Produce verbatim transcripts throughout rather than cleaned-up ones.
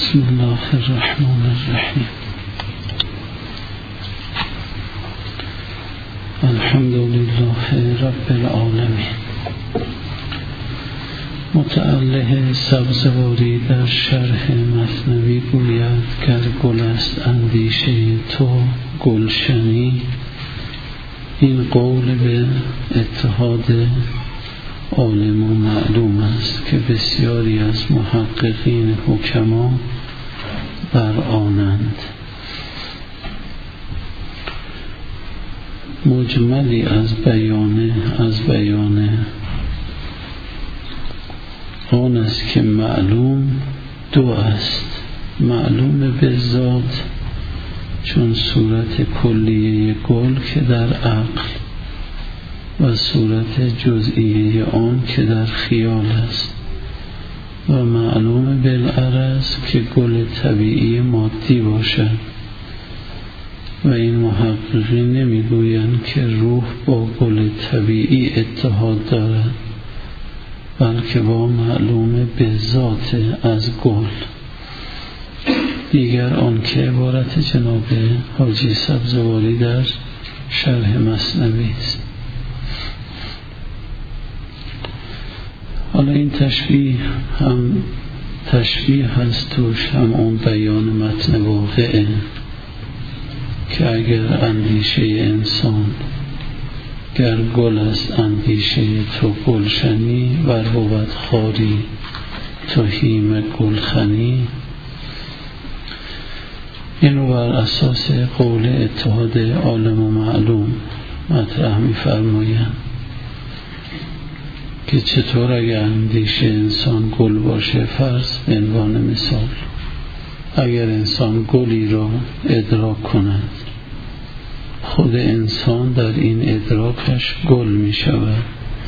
بسم الله الرحمن الرحیم. الحمد لله رب العالمین. متأله سبزواری در شرح مثنوی گوید گر گل است اندیشه تو گلشنی. این قول به اتحاد عالم و معلوم است که بسیاری از محققین حکما بر آنند. مجملی از بیانه از بیانه آن است که معلوم دو است: معلوم به ذات چون صورت کلیه گل که در عقل و صورت جزئیه آن که در خیال است، و معلوم بالعرض که گل طبیعی مادی باشد. و این محققین نمیگویند که روح با گل طبیعی اتحاد دارد، بلکه با معلوم به ذات از گل. دیگر آن که عبارت جناب حاجی سبزواری در شرح مثنوی است. حالا این تشبیه هم تشبیه هست توش، هم اون بیان متن واقعه که اگر اندیشه انسان گر گل است اندیشه تو گلشنی ور بود خاری تو هیم گلخنی. این رو بر اساس قول اتحاد عالم و معلوم مطرح می فرمایند که چطور اگر اندیشه انسان گل باشه، فرض به عنوان مثال اگر انسان گلی را ادراک کند، خود انسان در این ادراکش گل می شود.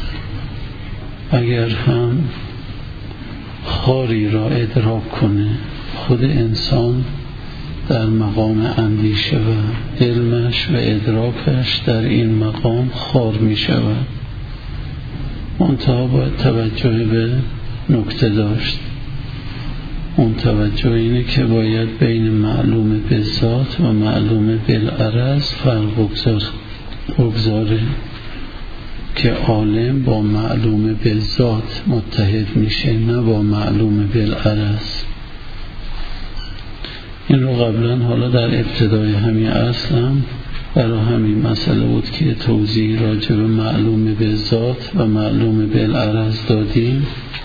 اگر هم خاری را ادراک کنه، خود انسان در مقام اندیشه و علمش و ادراکش در این مقام خار می شود. منتها باید توجه به نکته داشت. اون توجه اینه که باید بین معلوم به ذات و معلوم بالعرض فرق بگذاره که عالم با معلوم به ذات متحد میشه، نه با معلوم بالعرض. این رو قبلا حالا در ابتدای همین اصل هم برای همین مسئله بود که توضیح راجع به معلوم به ذات و معلوم بالعرض دادیم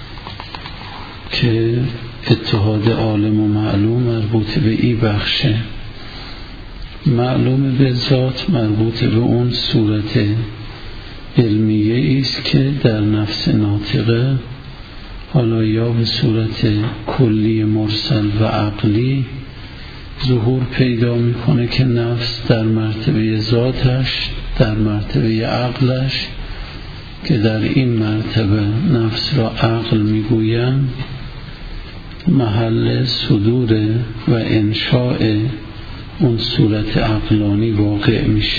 که اتحاد عالم و معلوم مربوط به این بخشه. معلوم به ذات مربوط به اون صورت علمیه است که در نفس ناطقه، حالا یا به صورت کلی مرسل و عقلی، ظهور پیدا میکنه که نفس در مرتبه ذاتش، در مرتبه عقلش که در این مرتبه نفس را عقل میگویند، محل صدور و انشاء اون صورت عقلانی واقع میشه.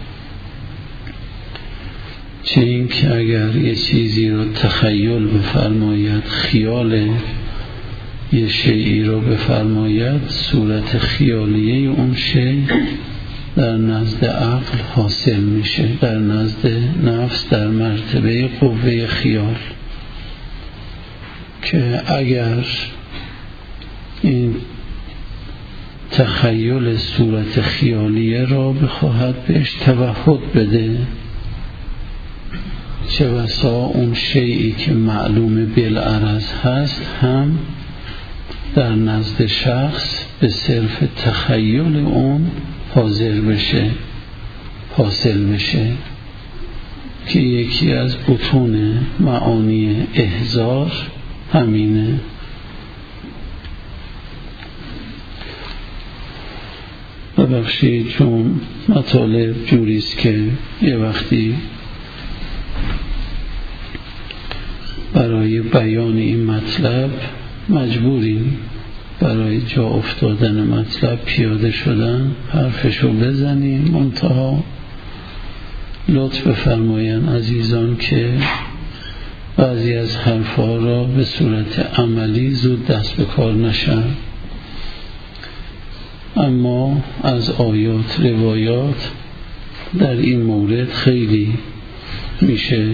چه این که اگر یه چیزی را تخیل بفرماید، خیال یه شیئی را بفرماید، صورت خیالیه اون شیء در نزد عقل حاصل میشه، در نزد نفس در مرتبه قوه خیال، که اگر این تخیل صورت خیالیه را بخواهد بهش توحد بده، چه بسا اون شیئی که معلوم بالعرض هست هم در نزد شخص به صرف تخیل اون حاضر بشه، حاصل بشه، که یکی از بطون معانی احضار همینه. ببخشید چون مطالب جوریست که یه وقتی برای بیان این مطلب مجبوریم برای جا افتادن مطلب پیاده شدن حرفشو بزنیم. منتها لطف بفرمایند عزیزان که بعضی از حرفها را به صورت عملی زود دست به کار نشن، اما از آیات روایات در این مورد خیلی میشه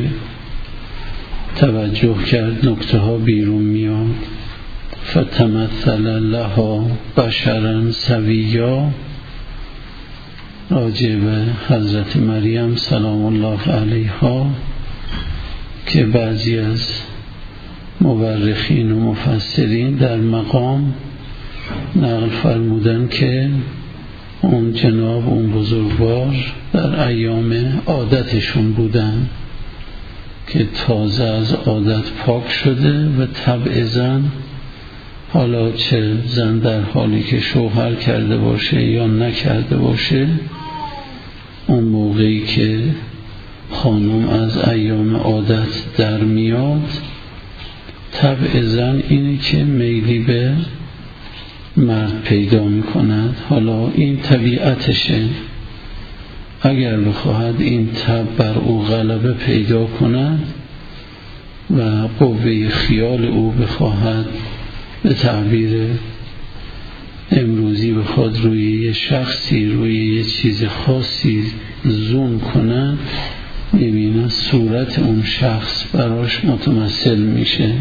توجه کرد، نکته ها بیرون میاد. فتمثل لها بشرا سویا، راجع به حضرت مریم سلام الله علیها که بعضی از مورخین و مفسرین در مقام نقل فرمودن که اون جناب اون بزرگوار در ایام عادتشون بودن که تازه از عادت پاک شده و طبع زن، حالا چه زن در حالی که شوهر کرده باشه یا نکرده باشه، اون موقعی که خانم از ایام عادت در میاد، طبع زن اینه که میلی به مرد پیدا می کند. حالا این طبیعتشه، اگر بخواهد این طبع بر او غلبه پیدا کند و قوه خیال او بخواهد به تعبیر امروزی بخواد روی یه شخصی، روی یه چیز خاصی زوم کند، میبینه صورت اون شخص براش متمثل میشه.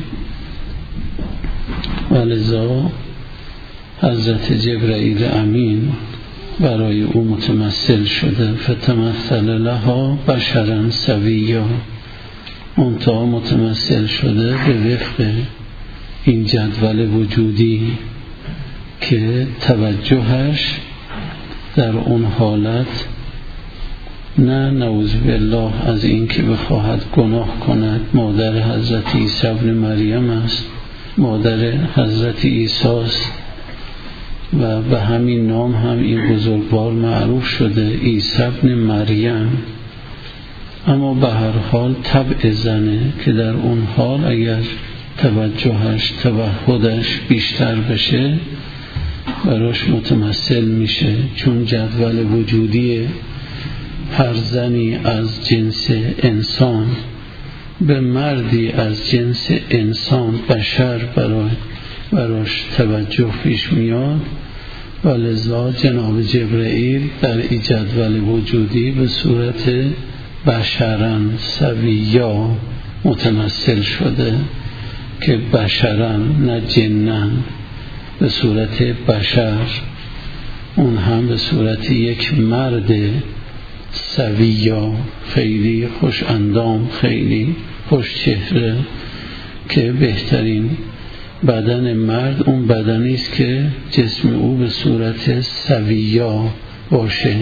ولذا حضرت جبرائیل امین برای او متمثل شده. فتمثل لها بشرا سویا، منتها متمثل شده به وفق این جدول وجودی که توجهش در اون حالت نه نعوذ بالله از این که بخواهد گناه کند، مادر حضرت عیسی ابن مریم است، مادر حضرت عیسی است و به همین نام هم این بزرگوار معروف شده، عیسی ابن مریم. اما به هر حال طبع زنه که در اون حال اگر توجهش توحدش بیشتر بشه براش متمثل میشه، چون جدول وجودی هر زنی از جنس انسان به مردی از جنس انسان بشر برای براش توجه پیش میاد. و لذا جناب جبرائیل در این جدول وجودی به صورت بشرن سویا متمثل شده که بشرن نه جنن، به صورت بشر، اون هم به صورت یک مرد سویا، خیلی خوش اندام، خیلی خوش چهره، که بهترین بدن مرد اون بدنی است که جسم او به صورت سویا باشه.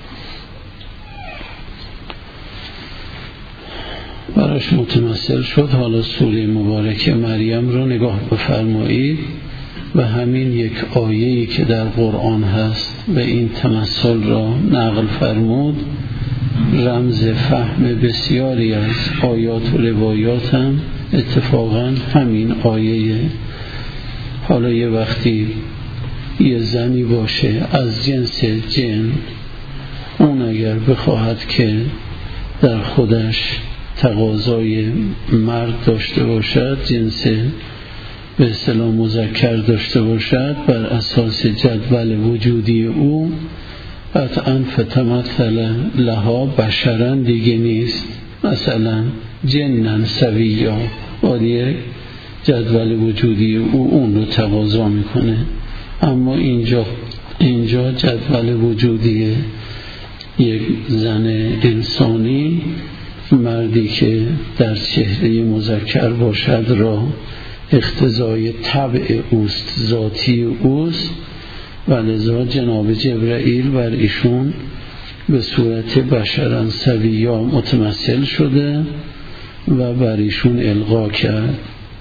براش متمثل شد. حالا سوره مبارکه مریم رو نگاه بفرمایید و همین یک آیه‌ای که در قرآن هست و این تمثل را نقل فرمود رمز فهم بسیاری از آیات و روایات هم اتفاقا همین آیه. حالا یه وقتی یه زنی باشه از جنس جن، اون اگر بخواهد که در خودش تقاضای مرد داشته باشد، جنس به اصطلاح مذکر داشته باشد، بر اساس جدول وجودی او قطعا فتمثل لها بشرن دیگه نیست، مثلا جنن سویا، باید جدول وجودی او اون رو تقاضا میکنه. اما اینجا اینجا جدول وجودی یک زن انسانی، مردی که در چهره مذکر باشد را اقتضای طبع اوست، ذاتی اوست، و لذا جناب جبرائیل بر ایشون به صورت بشرن سویا متمثل شده و بر ایشون القا کرد.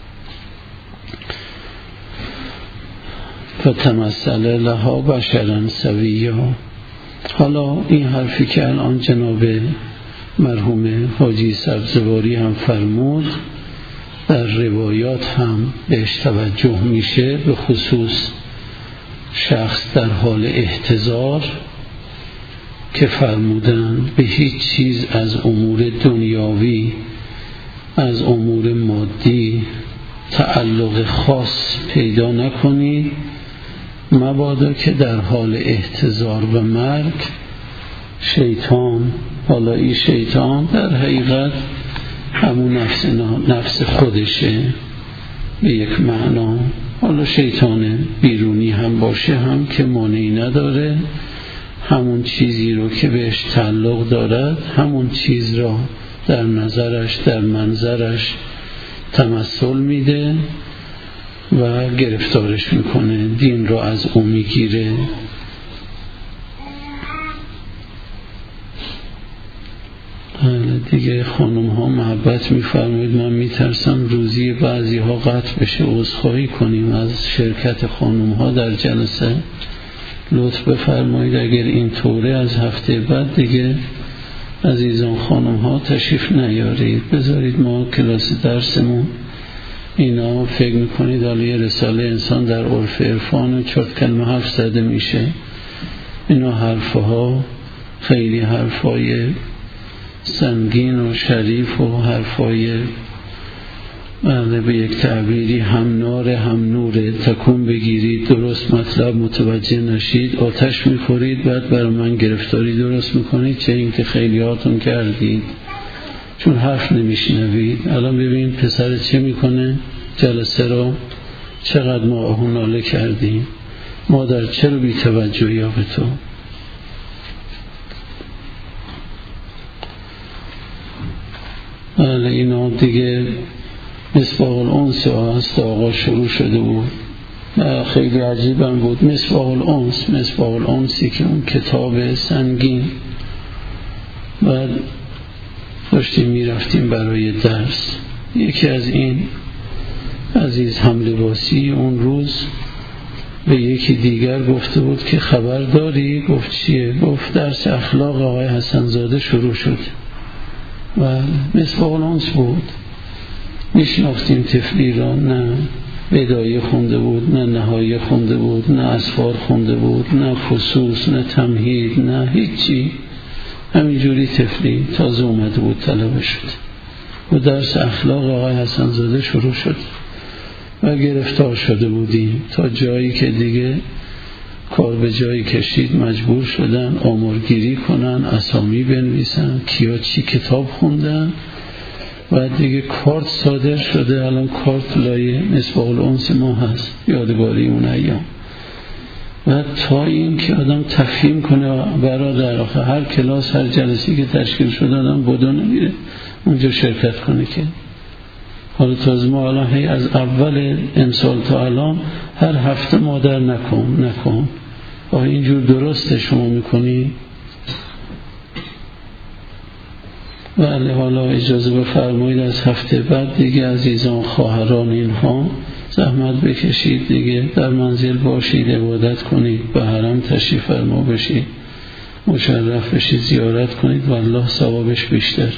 فتمثل لها بشرن سویا. حالا این حرفی که الان جناب مرحوم حاجی سبزواری هم فرمود در روایات هم بهش توجه میشه، به خصوص شخص در احوال احتضار که فرمودن به هیچ چیز از امور دنیاوی، از امور مادی تعلق خاص پیدا نکنید مبادا که در حال احتضار و مرگ شیطان، حالا این شیطان در حقیقت همون نفس, نفس خودشه به یک معنا، حالا شیطان بیرونی هم باشه هم که مانعی نداره، همون چیزی رو که بهش تعلق دارد همون چیز را در نظرش در منظرش تمثل میده و گرفتارش میکنه، دین را از او میگیره. دیگه خانم ها محبت میفرمایید، من میترسم روزی بعضی ها قطع بشه، عذرخواهی کنیم از شرکت خانم ها در جلسه. لطف بفرمایید اگر این طوره از هفته بعد دیگه عزیزان خانم ها تشریف نیارید، بذارید ما کلاس درسمون. اینا فکر میکنید حالا یه رساله انسان در عرف عرفان چرت کلمه حرف زده میشه، اینا حرفها خیلی حرفای سنگین و شریف و حرفای بله به یک تعبیری هم ناره هم نوره، تکون بگیرید درست مطلب متوجه نشید آتش میخورید، بعد برای من گرفتاری درست میکنید، چه این که خیلی هاتون کردید چون حرف نمیشنوید. الان ببین پسر چه میکنه، جلسه رو چقدر ما آهو ناله کردیم، مادر چرا بی توجهی ها به تو. بله اینا دیگه مصباح الانس هست، آقا شروع شده بود، خیلی عجیبم بود. مصباح الانس، مصباح الانسی که اون کتاب سنگین، بعد داشتیم میرفتیم برای درس، یکی از این عزیز هملباسی اون روز به یکی دیگر گفته بود که خبر داری؟ گفت چیه؟ گفت درس اخلاق آقای حسن زاده شروع شد. و مصباح الانس بود، میشناختیم طفلی را، نه بدایه خونده بود، نه نهایه خونده بود، نه اسفار خونده بود، نه فصوص، نه تمهید، نه هیچی، همینجوری طفلی تازه اومده بود طلبه شد و درس اخلاق آقای حسن زاده شروع شد و گرفتار شده بودیم تا جایی که دیگه کار به جایی کشید، مجبور شدن آمارگیری کنن، اسامی بنویسن کیا چی کتاب خوندن و دیگه کارت صادر شده. الان کارت لایه مصباح الانس ما هست، یادگاری اون ایام. و تا این که آدم تفهیم کنه برادر، آخه هر کلاس هر جلسی که تشکیل شده آدم بودا نمیره اونجا شرکت کنه که. حالا تازه ما الان هی از اول امسال تا الان هر هفته مادر نکن نکن آخه اینجور درسته شما میکنی؟ بله حالا اجازه بفرمایید از هفته بعد دیگه عزیزان خواهران اینها زحمت بکشید دیگه، در منزل باشید، عبادت کنید، به حرم تشریف فرما بشید، مشرف بشید، زیارت کنید، والله ثوابش بیشتر.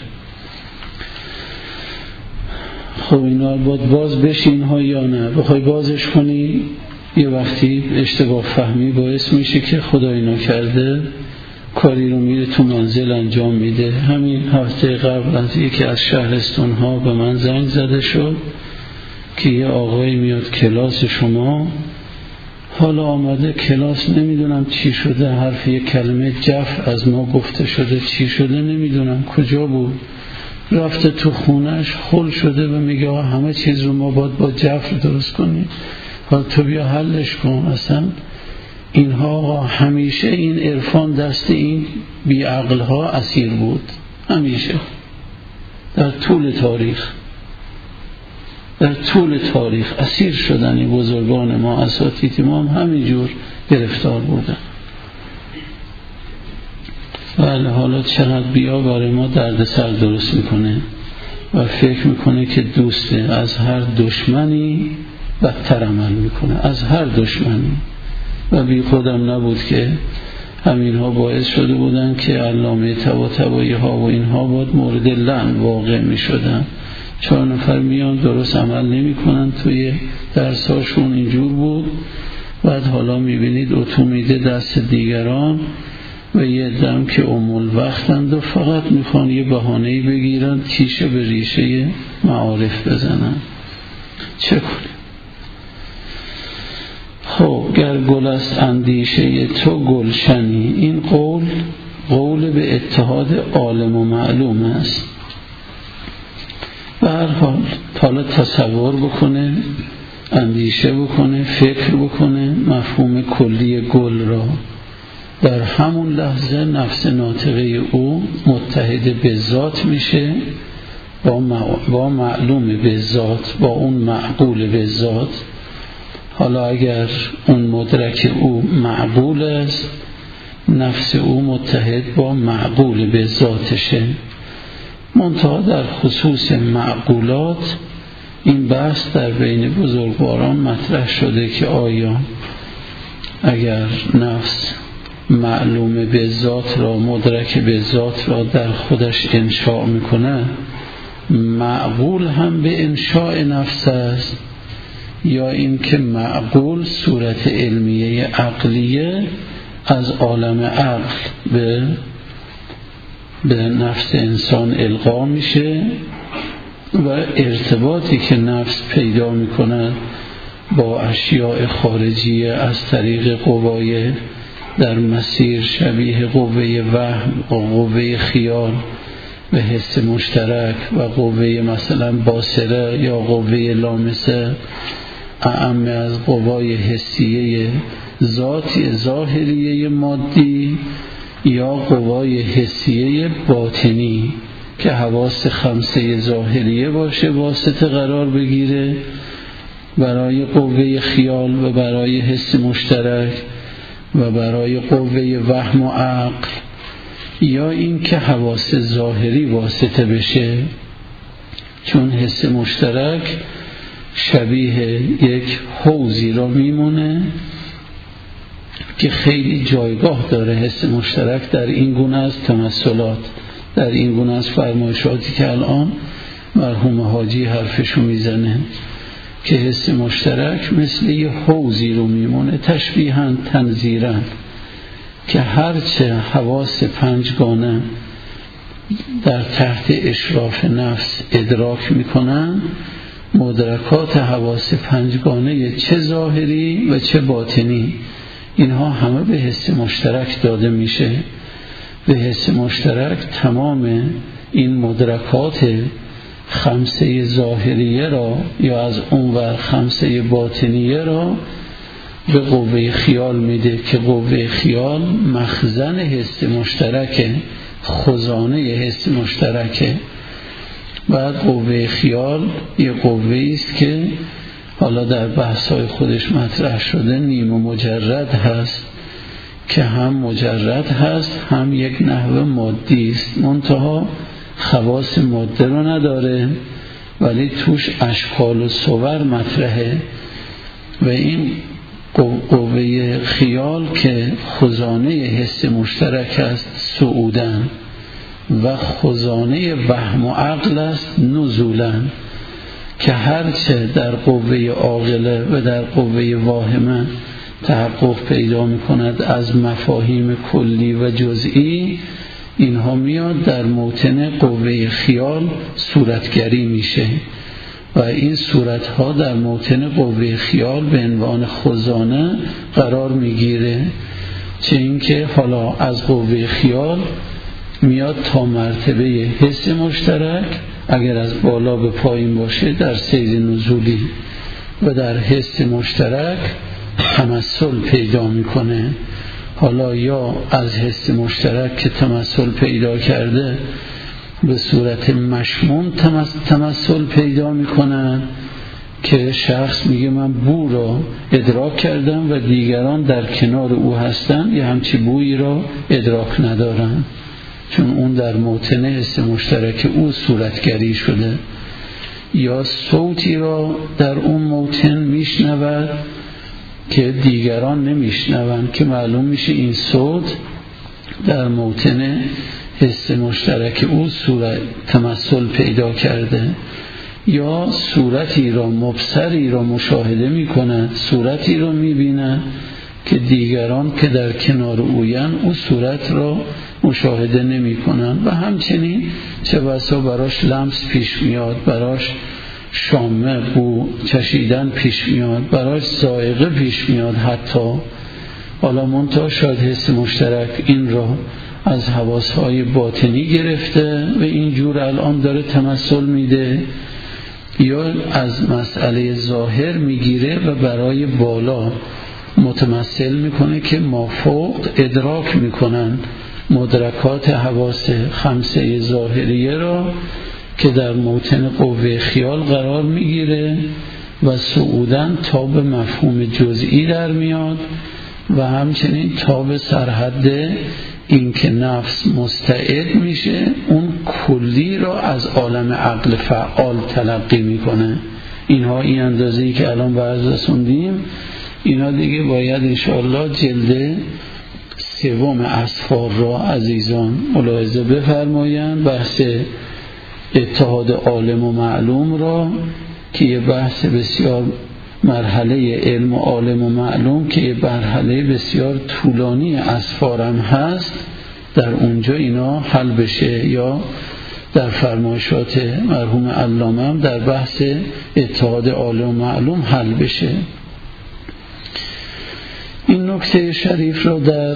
خب اینا باید باز بشین ها یا نه؟ بخوای بازش کنی یه وقتی اشتباه فهمی باعث میشه که خدا اینا کرده کاری رو میره تو منزل انجام میده. همین هفته قبل از یکی از شهرستان ها به من زنگ زده شد که یه آقایی میاد کلاس شما، حالا آمده کلاس نمیدونم چی شده، حرف یک کلمه جف از ما گفته شده، چی شده نمیدونم کجا بود، رفته تو خونش خل شده و میگه آقا همه چیز رو ما باید با جف درست کنیم، حالا تو بیا حلش کن. اصلا اینها همیشه این عرفان دست این بیعقل ها اسیر بود، همیشه در طول تاریخ در طول تاریخ اسیر شدن این بزرگان ما، اساتید ما هم همینجور گرفتار بودن. بله حالا چقدر بیا برای ما درد سر درست میکنه و فکر میکنه که دوسته، از هر دشمنی بدتر عمل میکنه، از هر دشمنی. و بی خودم نبود که همین ها باعث شده بودن که علامه طباطبایی ها و اینها باید مورد لعن واقع می شدن. چهار نفر میان درست عمل نمی کنن توی درساشون، اینجور بود. بعد حالا می بینید اتو میده دست دیگران و یه دم که امول وقتند و فقط میخوان یه بهانه‌ای بگیرن تیشه به ریشه معارف بزنن. چه کنیم؟ خب گر گل است اندیشه تو گلشنی، این قول قول به اتحاد عالم و معلوم است. به هر حال حالا تصور بکنه، اندیشه بکنه، فکر بکنه مفهوم کلی گل را. در همون لحظه نفس ناطقه او متحد به ذات میشه با معلوم به ذات، با اون معقول به ذات. حالا اگر اون مدرک او معقول است، نفس او متحد با معقول به ذاتشه. منتها در خصوص معقولات این بحث در بین بزرگواران مطرح شده که آیا اگر نفس معلوم به ذات را، مدرک به ذات را در خودش انشاء میکنه، معقول هم به انشاء نفس است، یا این که معقول صورت علمیه عقلیه از عالم عقل به به نفس انسان القا میشه و ارتباطی که نفس پیدا میکند با اشیاء خارجیه از طریق قوای در مسیر شبیه قوه وهم و قوه خیال و حس مشترک و قوه مثلا باصره یا قوه لامسه اعم از قوای حسیه ذاتی ظاهریه مادی یا قوای حسیه باطنی که حواس خمسه ظاهریه باشه واسطه قرار بگیره برای قوه خیال و برای حس مشترک و برای قوه وهم و عقل، یا این که حواس ظاهری واسطه بشه، چون حس مشترک شبیه یک حوضی را میمونه که خیلی جایگاه داره. حس مشترک در این گونه از تمثلات، در این گونه از فرمایشاتی که الان مرحوم حاجی حرفشو میزنه که حس مشترک مثل یه حوضی رو میمونه، تشبیهاً تنظیراً، که هرچه حواس پنجگانه در تحت اشراف نفس ادراک میکنن، مدرکات حواس پنجگانه چه ظاهری و چه باطنی اینها همه به حس مشترک داده میشه. به حس مشترک تمام این مدرکات خمسه ظاهریه را یا از اونور خمسه باطنیه را به قوه خیال میده که قوه خیال مخزن حس مشترکه، خزانه حس مشترکه. بعد قوه خیال یه قوه است که حالا در بحث‌های خودش مطرح شده نیم و مجرد هست، که هم مجرد هست هم یک نحو مادی است، منتها خواص ماده رو نداره ولی توش اشکال و صور مطرحه. و این قوه خیال که خزانه حس مشترک است صعودن و خزانه وهم و عقل است نزولن، که هرچه در قوه عاقله و در قوه واهمه تحقق پیدا می کند از مفاهیم کلی و جزئی، اینها میاد در موطن قوه خیال صورتگری میشه و این صورتها در موطن قوه خیال به عنوان خزانه قرار میگیره. چه اینکه حالا از قوه خیال میاد تا مرتبه حس مشترک، اگر از بالا به پایین باشه در سیر نزولی، و در حس مشترک تمثل پیدا میکنه. حالا یا از حس مشترک که تمثل پیدا کرده به صورت مشموم تمثل پیدا میکنن که شخص میگه من بو را ادراک کردم و دیگران در کنار او هستن یه همچی بویی را ادراک ندارن، چون اون در موطن حس مشترک او صورتگری شده. یا صوتی را در اون موطن میشنود که دیگران نمیشنون، که معلوم میشه این صوت در موطن حس مشترک او صورت تمثل پیدا کرده. یا صورتی را مبصری را مشاهده میکنند، صورتی را میبینند که دیگران که در کنار اوین او صورت را مشاهده نمی کنند. و همچنین چه بسا براش لمس پیش میاد، براش شامه بو چشیدن پیش میاد، براش ذائقه پیش میاد حتی. حالا منتها شاید حس مشترک این را از حواسهای باطنی گرفته و اینجور الان داره تمثل میده، یا از مسئله ظاهر میگیره و برای بالا متمثل میکنه که مافوق ادراک میکنن مدرکات حواس خمسه ظاهریه را که در موطن قوه خیال قرار میگیره و صعوداً تا به مفهوم جزئی در میاد و همچنین تا به سرحد این که نفس مستعد میشه اون کلی را از عالم عقل فعال تلقی میکنه. اینها این اندازه‌ای که الان برز رسوندیم، اینا دیگه باید انشاءالله جلد سوم اسفار را عزیزان ملاحظه بفرمایند، بحث اتحاد عالم و معلوم را که یه بحث بسیار مرحله علم و عالم و معلوم که یه مرحله بسیار طولانی اسفارم هست، در اونجا اینا حل بشه، یا در فرمایشات مرحوم علامه هم در بحث اتحاد عالم و معلوم حل بشه. این نکته شریف را در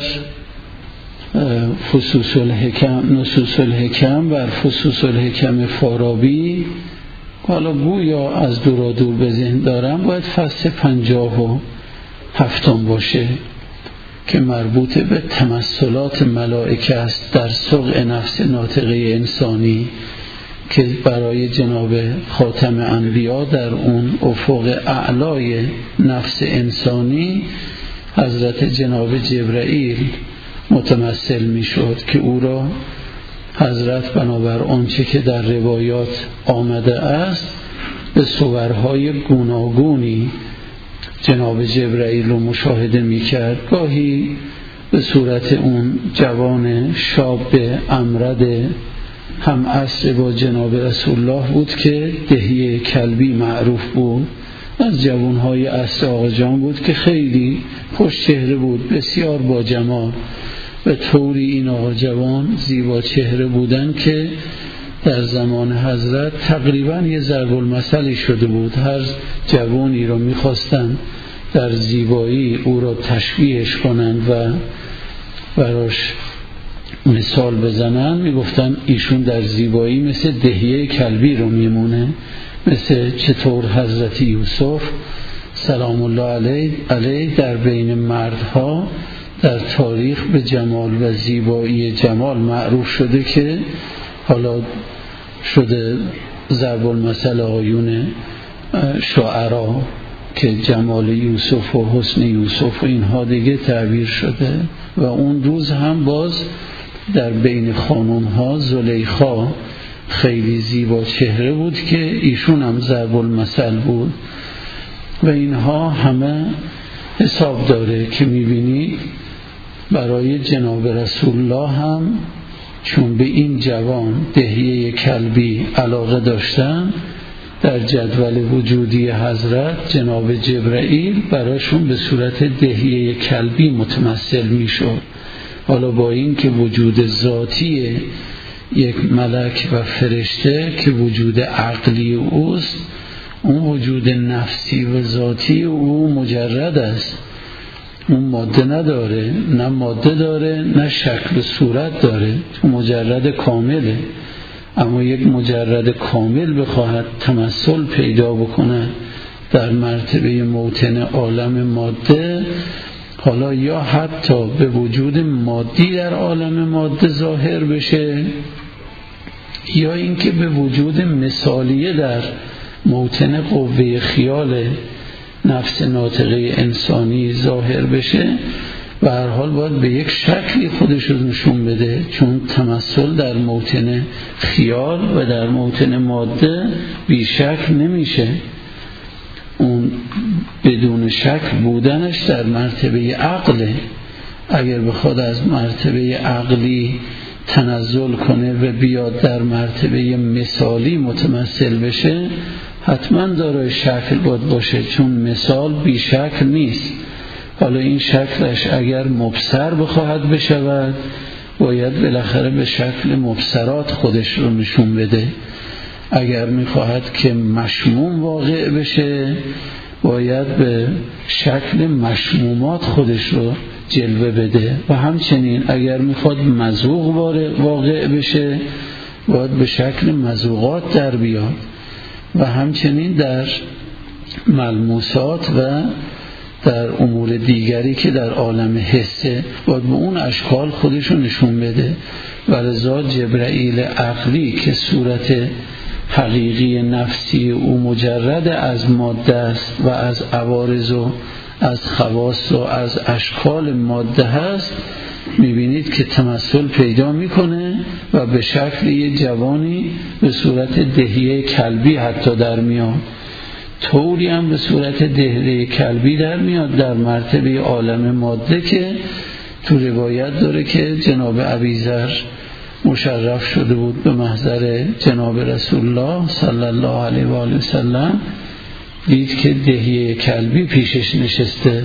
فصوص الحکم نصوص الحکم بر فصوص الحکم فارابی، حالا گویا از دورا دور به ذهن دارم، باید فصل پنجاه و هفتم باشه که مربوط به تمثلات ملائکه است در سوق نفس ناطقه انسانی که برای جناب خاتم انبیا در اون افق اعلای نفس انسانی حضرت جناب جبرائیل متمثل می شد که او را حضرت بنابر آنچه که در روایات آمده است به صورهای گوناگونی جناب جبرائیل رو مشاهده می کرد. گاهی به صورت اون جوان شاب امرد هم عصر با جناب رسول الله بود که دهیه کلبی معروف بود، از جوانهای عصر آقا جان بود که خیلی خوش چهره بود، بسیار با جمال، به طوری این آقا جوان زیبا چهره بودن که در زمان حضرت تقریبا یه ضرب المثلی شده بود. هر جوانی را میخواستن در زیبایی او را تشبیهش کنند و براش مثال بزنن، میگفتن ایشون در زیبایی مثل دهیه کلبی رو میمونه، مثل چطور حضرت یوسف سلام الله علیه علیه در بین مردها در تاریخ به جمال و زیبایی جمال معروف شده که حالا شده ضرب المثل آیون شعرا که جمال یوسف و حسن یوسف و اینها دیگه تعبیر شده. و اون روز هم باز در بین خانم ها زلیخا خیلی زیبا چهره بود که ایشون هم ضرب المثل بود و اینها همه حساب داره که میبینی برای جناب رسول الله هم چون به این جوان دهیه کلبی علاقه داشتن، در جدول وجودی حضرت جناب جبرائیل براشون به صورت دهیه کلبی متمثل میشد. حالا با این که وجود ذاتی یک ملک و فرشته که وجود عقلی اوست، اون وجود نفسی و ذاتی او مجرد است، اون ماده نداره، نه ماده داره نه شکل و صورت داره، مجرد کامله. اما یک مجرد کامل بخواهد تمثل پیدا بکنه در مرتبه موطن عالم ماده، حالا یا حتی به وجود مادی در عالم ماده ظاهر بشه، یا اینکه به وجود مثالیه در موطن قوه خیال نفس ناطقه انسانی ظاهر بشه، و هر حال باید به یک شکلی خودش رو نشون بده، چون تمثل در موطن خیال و در موطن ماده بی شکل نمیشه. اون بدون شکل بودنش در مرتبه عقله. اگر بخواد از مرتبه عقلی تنزل کنه و بیاد در مرتبه مثالی متمثل بشه، حتما دارای شکل باید باشه، چون مثال بی شکل نیست. حالا این شکلش اگر مبصر بخواهد بشود، باید بالاخره به شکل مبصرات خودش رو نشون بده. اگر میخواهد که مشموم واقع بشه باید به شکل مشمومات خودش رو جلوه بده و همچنین اگر میخواد مذوق واقع بشه باید به شکل مذوقات در بیاد و همچنین در ملموسات و در امور دیگری که در عالم حسه باید به اون اشکال خودش رو نشون بده. و لذا جبرائیل عقلی که صورت حقیقی نفسی او مجرد از ماده است و از عوارض و از خواص و از اشکال ماده هست، میبینید که تمثل پیدا میکنه و به شکل یه جوانی به صورت دهیه کلبی حتی در میاد، طوری هم به صورت دهیه کلبی در میاد در مرتبه عالم ماده که تو روایت داره که جناب ابیذر مشرف شده بود به محضر جناب رسول الله صلی الله علیه و آله و سلم، دید که دهیه کلبی پیشش نشسته.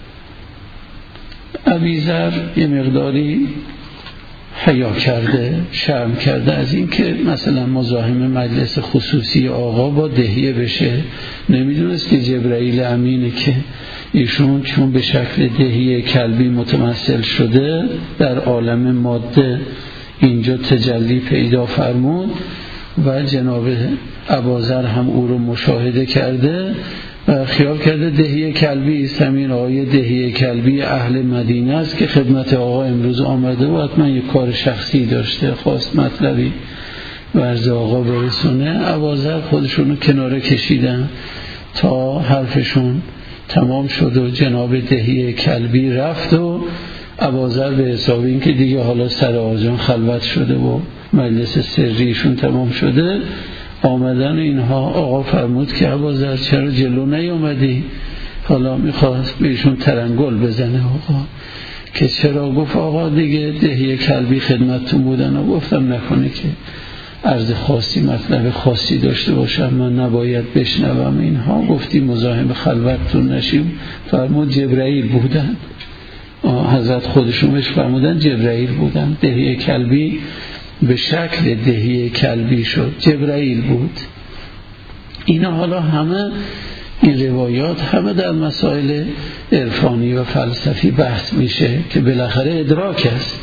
ابیذر یه مقداری حیا کرده، شرم کرده از این که مثلا مزاحم مجلس خصوصی آقا با دهیه بشه. نمیدونست که جبرائیل امینه که ایشون چون به شکل دهیه کلبی متمثل شده در عالم ماده اینجا تجلی پیدا فرمود و جناب ابوذر هم او رو مشاهده کرده و خیال کرده دهیه کلبی است، همین آقای دهیه کلبی اهل مدینه است که خدمت آقا امروز آمده و حتما یک کار شخصی داشته، خواست مطلبی ورز آقا برسونه. ابوذر خودشون رو کناره کشیدن تا حرفشون تمام شد و جناب دهیه کلبی رفت و ابوذر به حساب این که دیگه حالا سر آجان خلوت شده و مجلس سریشون تمام شده آمدن اینها، آقا فرمود که ابوذر چرا جلو نیامدی؟ حالا میخواست بهشون ترنگل بزنه آقا که چرا. گفت آقا دیگه دهیه کلبی خدمتتون بودن و گفتم نکنه که عرض خاصی مطلب خاصی داشته باشم من نباید بشنوم اینها، گفتی مزاحم خلوتتون نشیم. فرمود جبرائیل بودن، حضرت خودشون بهش فرمودن جبرائیل بودن. دهیه کلبی به شکل دهیه کلبی شد، جبرائیل بود. اینا حالا همه این روایات همه در مسائل عرفانی و فلسفی بحث میشه که بالاخره ادراک است.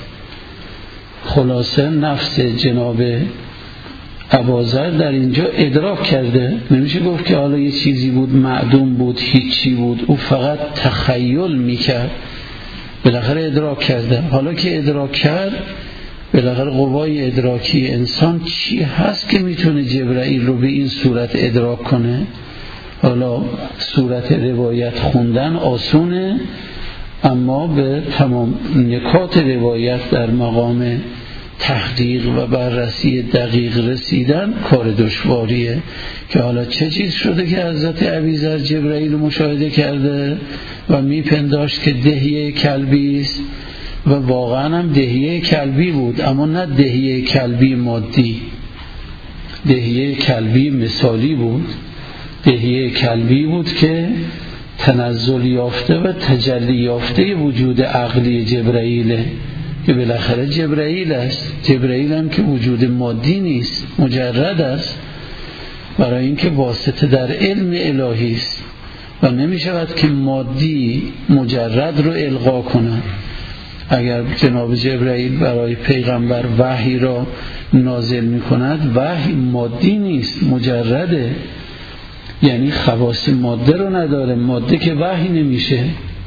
خلاصه نفس جناب ابوذر در اینجا ادراک کرده، نمیشه گفت که حالا یه چیزی بود معدوم بود هیچی بود، او فقط تخیل میکرد، بالاخره ادراک کرده. حالا که ادراک کرد بالاخره قوای ادراکی انسان چی هست که میتونه جبرائیل رو به این صورت ادراک کنه؟ حالا صورت روایت خوندن آسونه اما به تمام نکات روایت در مقام تحقیق و بررسی دقیق رسیدن کار دشواریه. که حالا چه چیز شده که حضرت ابیذر جبرائیل مشاهده کرده و میپنداشت که دهیه کلبی است و واقعا هم دهیه کلبی بود، اما نه دهیه کلبی مادی، دهیه کلبی مثالی بود، دهیه کلبی بود که تنزل یافته و تجلی یافته وجود عقلی جبرائیله که بالاخره جبرائیل است. جبرائیل هم که وجود مادی نیست، مجرد است، برای اینکه واسطه در علم الهی است و نمی شود که مادی مجرد رو القا کنند. اگر جناب جبرائیل برای پیغمبر وحی را نازل می کند، وحی مادی نیست، مجرده، یعنی خواص ماده رو نداره. ماده که وحی نمیشه،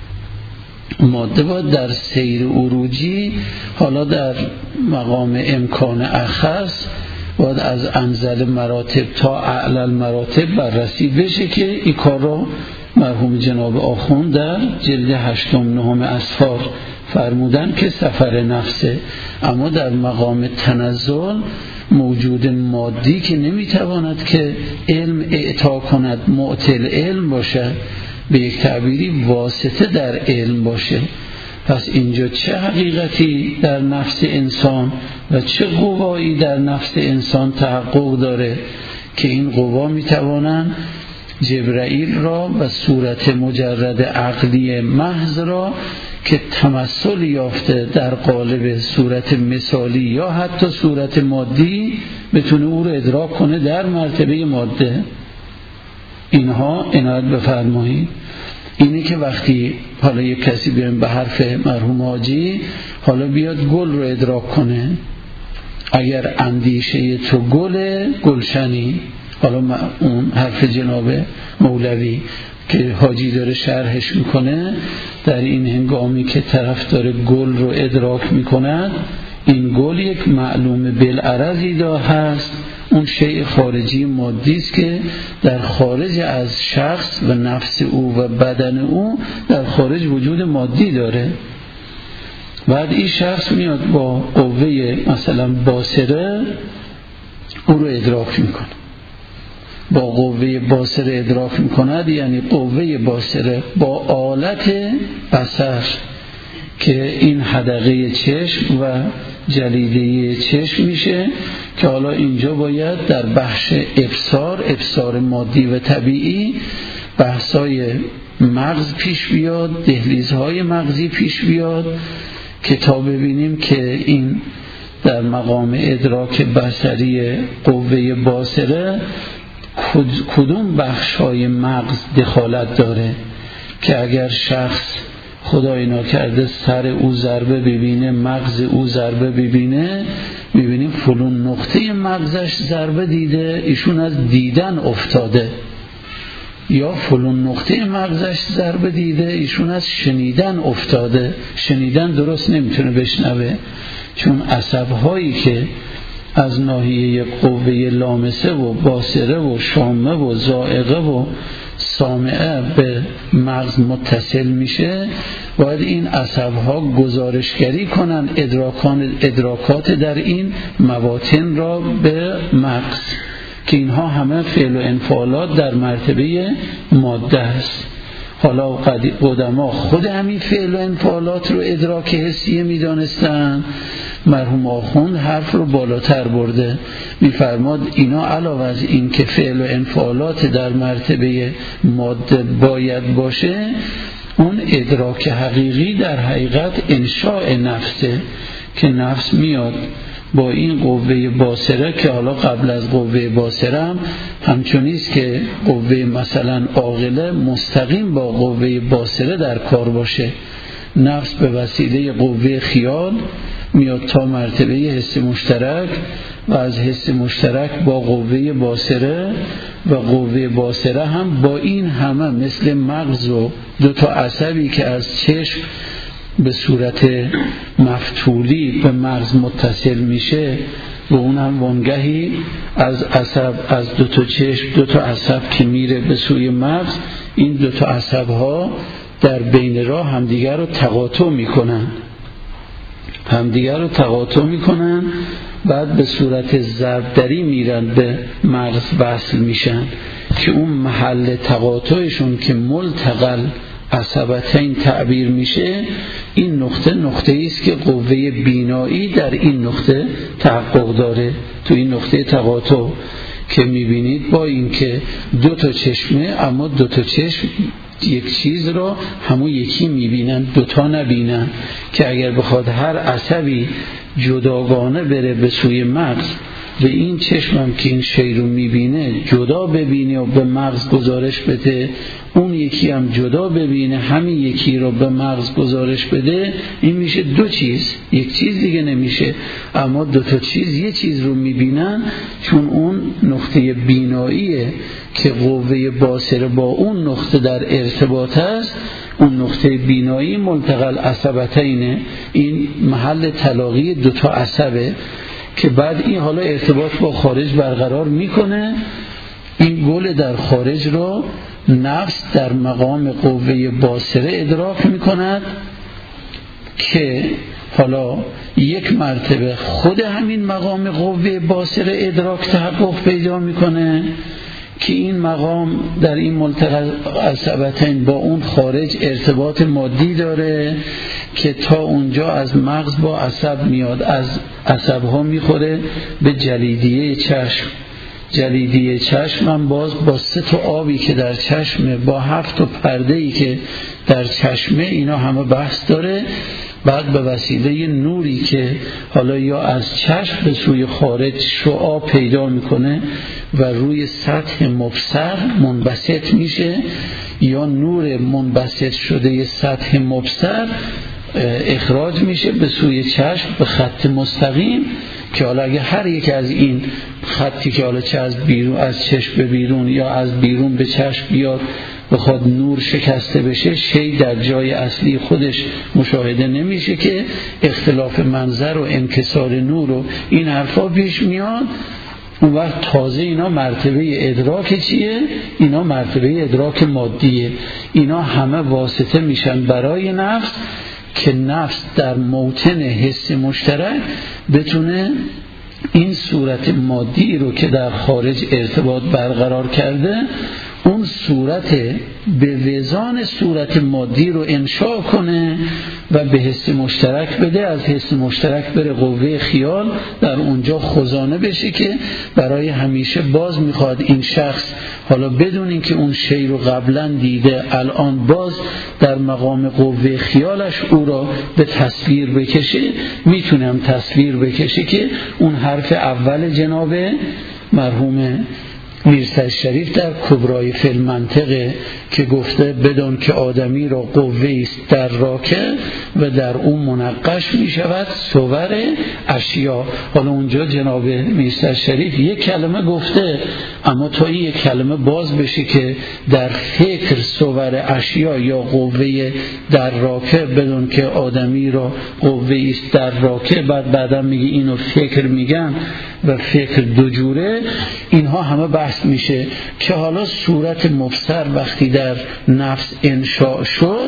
ماده باید در سیر عروجی، حالا در مقام امکان اخص باید از انزل مراتب تا اعلی مراتب بررسی بشه که این کار را مرحوم جناب آخوند در جلد هشتم نهم اسفار فرمودن که سفر نفسه. اما در مقام تنزل موجود مادی که نمیتواند که علم اعطا کند، معطل علم باشد، به یک تعبیری واسطه در علم باشه. پس اینجا چه حقیقتی در نفس انسان و چه قوایی در نفس انسان تحقق داره که این قوا میتوانند جبرائیل را و صورت مجرد عقلی محض را که تمثل یافته در قالب صورت مثالی یا حتی صورت مادی بتونه او رو ادراک کنه در مرتبه ماده. اینها عنایت بفرمایید. اینه که وقتی حالا یک کسی بیایم به حرف مرحوم حاجی حالا بیاد گل رو ادراک کنه، اگر اندیشه تو گل گلشنی، حالا اون حرف جناب مولوی که حاجی داره شرحش میکنه، در این هنگامی که طرف داره گل رو ادراک میکند، این گل یک معلوم بالعرضی دا هست، اون شیء خارجی مادی است که در خارج از شخص و نفس او و بدن او در خارج وجود مادی داره. بعد این شخص میاد با قوه مثلا باصره او رو ادراک میکنه، با قوه باصره ادراک میکند، یعنی قوه باصره با آلت بصر که این حدقه چشم و جلیده چشم میشه، که حالا اینجا باید در بخش ابصار، ابصار مادی و طبیعی، بحثای مغز پیش بیاد، دهلیزهای مغزی پیش بیاد که تا ببینیم که این در مقام ادراک بصری قوه باصره کدوم بخشای مغز دخالت داره، که اگر شخص خدای ناکرده سر او ضربه ببینه، مغز او ضربه ببینه، میبینیم فلون نقطه مغزش ضربه دیده، ایشون از دیدن افتاده، یا فلون نقطه مغزش ضربه دیده، ایشون از شنیدن افتاده. شنیدن درست نمیتونه بشنوه، چون عصبهایی که از ناحیه قوه لامسه و باصره و شامه و ذائقه و سامعه به مغز متصل میشه، باید این عصبها گزارشگری کنن ادراکان ادراکات در این مواطن را به مغز، که اینها همه فعل و انفعالات در مرتبه ماده است. حالا قدما خود همین فعل و انفعالات رو ادراک حسیه میدانستن، مرحوم آخوند حرف رو بالاتر برده، میفرماد اینا علاوه از این که فعل و انفعالات در مرتبه ماده باید باشه، اون ادراک حقیقی در حقیقت انشاء نفسه، که نفس میاد با این قوه باصره، که حالا قبل از قوه باصره هم همچنیست که قوه مثلا عاقله مستقیم با قوه باصره در کار باشه. نفس به وسیله قوه خیال میاد تا مرتبه حس مشترک و از حس مشترک با قوه باصره، و قوه باصره هم با این همه مثل مغز و دو تا عصبی که از چشم به صورت مفتولی به مغز متصل میشه، و اون هم وانگهی از عصب، از دو تا چشم دو تا عصب که میره به سوی مغز، این دو تا عصب ها در بین راه همدیگر رو تقاطع میکنن همدیگر رو تقاطع میکنن بعد به صورت ضربدری میرن به مغز وصل میشن، که اون محل تقاطعشون که ملتقل عصبتین تعبیر میشه، این نقطه نقطه ایست که قوه بینایی در این نقطه تحقق داره، تو این نقطه تقاطع که میبینید با این که دو تا چشمه، اما دو تا چشم یک چیز را همون یکی میبینن، دوتا نبینن، که اگر بخواد هر عصبی جداگانه بره به سوی مغز و این چشمم که این شی رو میبینه جدا ببینه و به مغز گزارش بده، اون یکی هم جدا ببینه همین یکی رو به مغز گزارش بده، این میشه دو چیز، یک چیز دیگه نمیشه. اما دو تا چیز یه چیز رو میبینن، چون اون نقطه بیناییه که قوه باصره با اون نقطه در ارتباط است، اون نقطه بینایی ملتقل عصبتینه، این محل تلاقی دو تا عصبه، که بعد این حالا ارتباط با خارج برقرار میکنه. این گل در خارج رو نفس در مقام قوه باصره ادراک میکند، که حالا یک مرتبه خود همین مقام قوه باصره ادراک تحقق پیدا میکنه، که این مقام در این ملتقل عصبتین با اون خارج ارتباط مادی داره، که تا اونجا از مغز با عصب میاد، از عصب ها میخوره به جلیدیه چشم. جلیدی چشم من باز با سه تا آبی که در چشمه، با هفت تا پرده‌ای که در چشمه، اینا همه بحث داره. بعد به وسیله نوری که حالا یا از چشم به سوی خارج شعاع پیدا میکنه و روی سطح مبصر منبسط میشه، یا نور منبسط شده سطح مبصر اخراج میشه به سوی چشم به خط مستقیم، که حالا اگه هر یک از این خطی که حالا چه از بیرون از چشم به بیرون یا از بیرون به چشم بیاد بخواد نور شکسته بشه، شی در جای اصلی خودش مشاهده نمیشه که اختلاف منظر و انکسار نور و این حرفا پیش میاد. اون وقت تازه اینا مرتبه ادراک چیه؟ اینا مرتبه ادراک مادیه. اینا همه واسطه میشن برای نفس که نفس در موطن حس مشترک بتونه این صورت مادی رو که در خارج ارتباط برقرار کرده، اون صورت به وزان صورت مادی رو انشاء کنه و به حس مشترک بده، از حس مشترک بره قوه خیال، در اونجا خزانه بشه که برای همیشه باز میخواد این شخص حالا بدون این که اون شی رو قبلا دیده، الان باز در مقام قوه خیالش او را به تصویر بکشه. میتونم تصویر بکشه که اون حرف اول جناب مرحوم میرسد شریف در کبرای فی المنطقه که گفته بدون که آدمی را قوه است در راکه و در اون منقش می شود صور اشیا. حالا اونجا جناب میرسد شریف یک کلمه گفته، اما تا این یک کلمه باز بشه که در فکر صور اشیا یا قوه در راکه، بدون که آدمی را قوه است در راکه، بعد بعدا میگه اینو فکر میگن و فکر دو جوره. اینها همه بحث میشه که حالا صورت مبصر وقتی در نفس انشاء شد،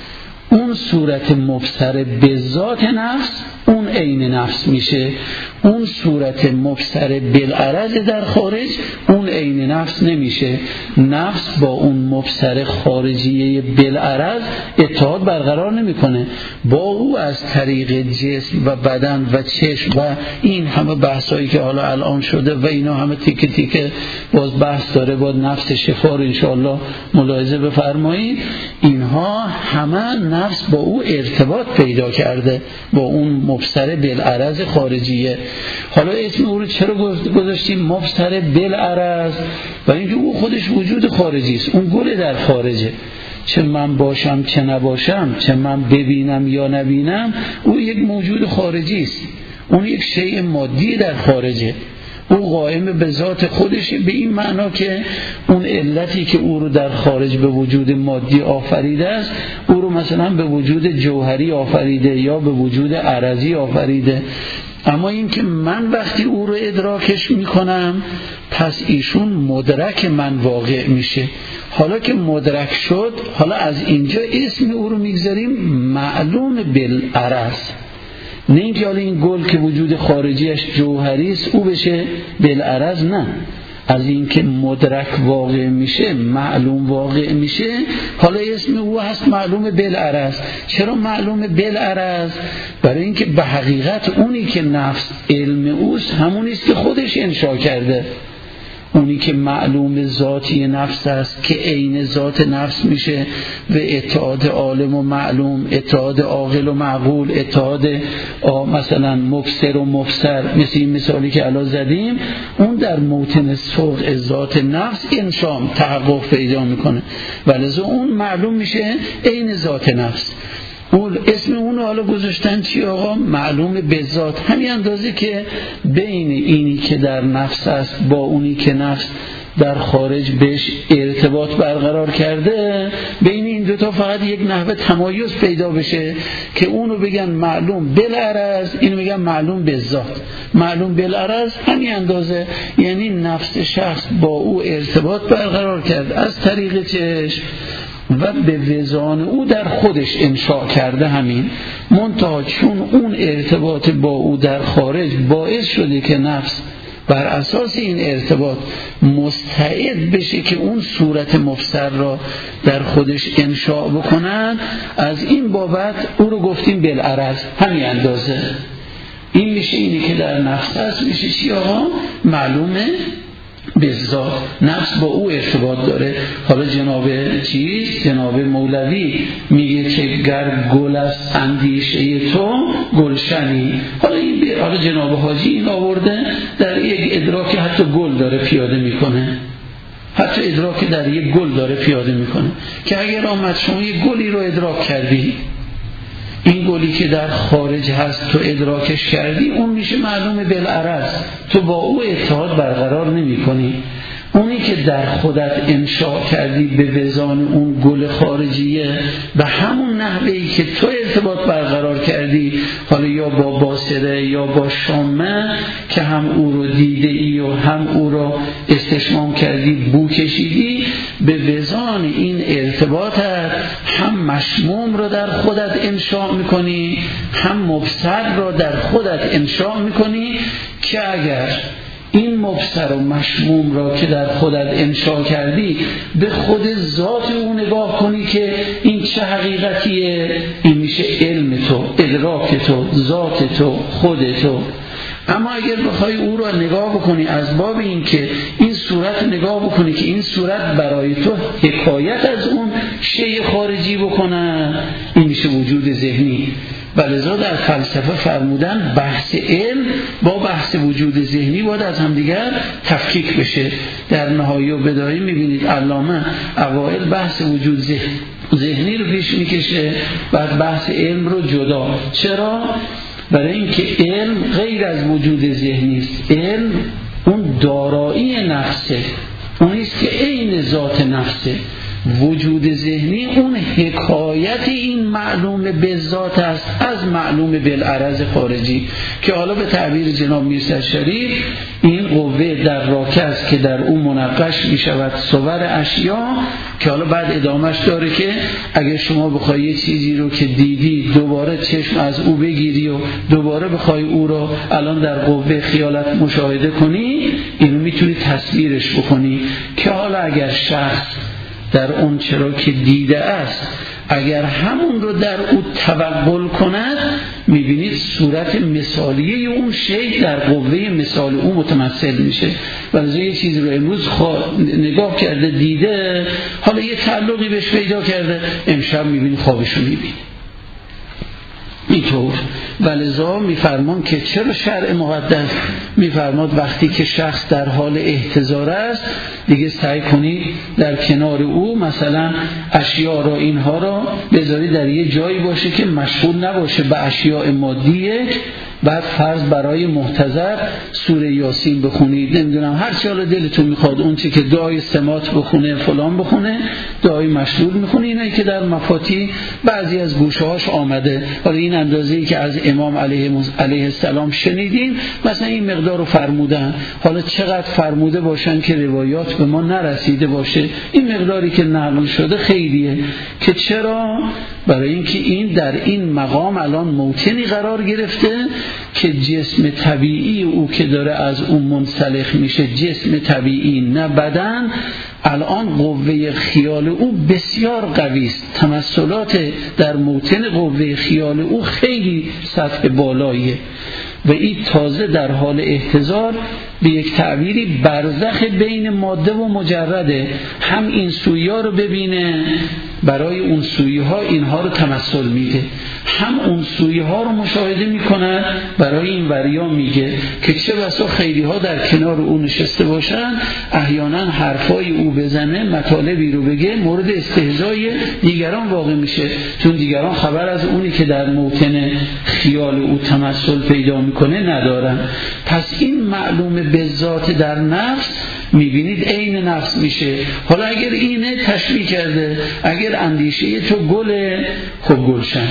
اون صورت مبصر به ذات نفس اون عین نفس میشه. اون صورت مبصر بالعرض در خارج اون عین نفس نمیشه. نفس با اون مبصر خارجیه بالعرض اتحاد برقرار نمیکنه، با او از طریق جسم و بدن و چشم و این همه بحثایی که حالا الان شده و اینا همه تیکه تیکه باز بحث داره، با نفس شفا رو انشاءالله ملاحظه بفرمایید. اینها همه نفس با او ارتباط پیدا کرده، با اون مبصر بالعرض خارجیه. حالا اسم او رو چرا گذاشتیم مبصر بالعرض؟ برای اینکه او خودش وجود خارجی است، اون گل در خارجه، چه من باشم چه نباشم، چه من ببینم یا نبینم، او یک موجود خارجی است، اون یک شیء مادی در خارجه، او قائم به ذات خودشه، به این معنا که اون علتی که او رو در خارج به وجود مادی آفریده است، او رو مثلا به وجود جوهری آفریده یا به وجود عرضی آفریده. اما این که من وقتی او رو ادراکش میکنم، پس ایشون مدرک من واقع میشه. حالا که مدرک شد، حالا از اینجا اسم او رو میگذاریم معلوم بالعرض. نه اینکه حالا این گل که وجود خارجیش جوهری است او بشه بالعرض، نه، از اینکه مدرک واقع میشه، معلوم واقع میشه، حالا اسم او هست معلوم بالعرض. چرا معلوم بالعرض؟ برای اینکه به حقیقت اونی که نفس علم اوست همونی است که خودش انشا کرده، اونی که معلوم ذاتی نفس است که عین ذات نفس میشه و اتحاد عالم و معلوم، اتحاد عاقل و معقول، اتحاد مثلا مبصر و مبصر، مثل این مثالی که الان زدیم، اون در موطن سوق ذات نفس انشام تحقق پیدا میکنه و لذا اون معلوم میشه عین ذات نفس. اون اسم اون رو حالا گذاشتن چی آقا؟ معلوم به ذات. همین اندازه که بین اینی که در نفس است با اونی که نفس در خارج بهش ارتباط برقرار کرده، بین این دوتا فقط یک نحوه تمایز پیدا بشه که اونو بگن معلوم بالعرض، اینو بگن معلوم به ذات. معلوم بالعرض همین اندازه، یعنی نفس شخص با او ارتباط برقرار کرد از طریق چشم و به وزان او در خودش انشاء کرده. همین منتها چون اون ارتباط با او در خارج باعث شده که نفس بر اساس این ارتباط مستعد بشه که اون صورت مبصر را در خودش انشاء بکنن، از این بابت او رو گفتیم بالعرض. همین اندازه این میشه، اینی که در نفس هست میشه چی آقا؟ معلومه به ذات، نفس با او ارتباط داره. حالا جناب چیز جناب مولوی میگه که گر گل است اندیشه تو گلشنی. حالا این حالا جناب حاجی این آورده در یک ادراک حتی گل داره پیاده میکنه، حتی ادراک در یک گل داره پیاده میکنه که اگر آمد شما یک گلی رو ادراک کردی، این گلی که در خارج هست تو ادراکش کردی، اون میشه معلوم بالعرض، تو با او اتحاد برقرار نمی کنی. اونی که در خودت انشاء کردی به وزان اون گل خارجیه، به همون نحوهی که تو ارتباط برقرار کردی، حالا یا با باصره یا با شامه که هم او رو دیده ای و هم او رو استشمام کردی، بو کشیدی، به وزان این ارتباطت هم مشموم رو در خودت انشاء میکنی، هم مبصر رو در خودت انشاء میکنی که اگر این مبصر و مشموم را که در خودت انشاء کردی به خود ذات او نگاه کنی که این چه حقیقتیه، این میشه علم تو، ادراک تو، ذات تو، خود تو. اما اگر بخوای او را نگاه بکنی از باب این که این صورت نگاه بکنی که این صورت برای تو حکایت از اون شیء خارجی بکنه، این میشه وجود ذهنی. ولذا در فلسفه فرمودن بحث علم با بحث وجود ذهنی باید از همدیگر تفکیک بشه. در نهایی و بدایی میبینید علامه اوائل بحث وجود ذهنی رو پیش میکشه، بعد بحث علم رو جدا. چرا؟ برای اینکه علم غیر از وجود ذهنی است. علم اون دارایی نفسه، اونیست که عین ذات نفسه. وجود ذهنی اون حکایت این معلوم به ذات است از معلوم بالعرض خارجی که حالا به تعبیر جناب میرزا شریف این قوه در راکه است که در اون منقش می شود صور اشیا، که حالا بعد ادامش داره که اگر شما بخوای یه چیزی رو که دیدی دوباره چشم از او بگیری و دوباره بخوای او رو الان در قوه خیالت مشاهده کنی، اینو میتونی تصویرش بکنی که حالا اگر شخص در اون چرا که دیده است اگر همون رو در او توقل کند، میبینید صورت مثالیه اون شیء در قوه مثال او متمثل میشه. ولذا یه چیز رو امروز نگاه کرده دیده، حالا یه تعلقی بهش پیدا کرده، امشب میبینی خوابش رو میبینی اینطور. ولذا میفرمان که چرا شرع مقدس میفرماد وقتی که شخص در حال احتضار است دیگه سعی کنید در کنار او مثلا اشیاء را اینها را بذاری در یه جایی باشه که مشغول نباشه به اشیاء مادیه. بعد فرض برای محتضر سوره یاسین بخونید، نمیدونم هر چی حالا دلتون میخواد، اون چی که دعای سمات بخونه فلان بخونه، دعای مشغول میخونه، اینایی که در مفاتی بعضی از گوشه‌هاش آمده. حالا این اندازه‌ای که از امام علیه علیه السلام شنیدیم مثلا این مقدار رو فرمودن، حالا چقدر فرموده باشن که روایات به ما نرسیده باشه، این مقداری که نقل شده خیلیه. که چرا؟ برای اینکه این در این مقام الان موطنی قرار گرفته که جسم طبیعی او که داره از اون منسلخ میشه، جسم طبیعی نه بدن، الان قوه خیال او بسیار قوی است، تمثلات در موطن قوه خیال او خیلی سطح بالاییه و این تازه در حال احتضار به یک تعبیری برزخ بین ماده و مجرده، هم این سویی ها رو ببینه برای اون سویی ها اینها رو تمثل میده، هم اون سویی ها رو مشاهده میکنه برای این وریا میگه که چه بسا خیلی ها در کنار او نشسته باشن احیانا حرفای او بزنه، مطالبی رو بگه مورد استهزای دیگران واقع میشه، چون دیگران خبر از اونی که در موطن خیال او تمثل پیدا میکنه ندارن. پس این معلوم به ذات در نفس میبینید عین نفس میشه. حالا اگر اینه تشبیه کرده، اگر اندیشه تو گله، خب گلشن،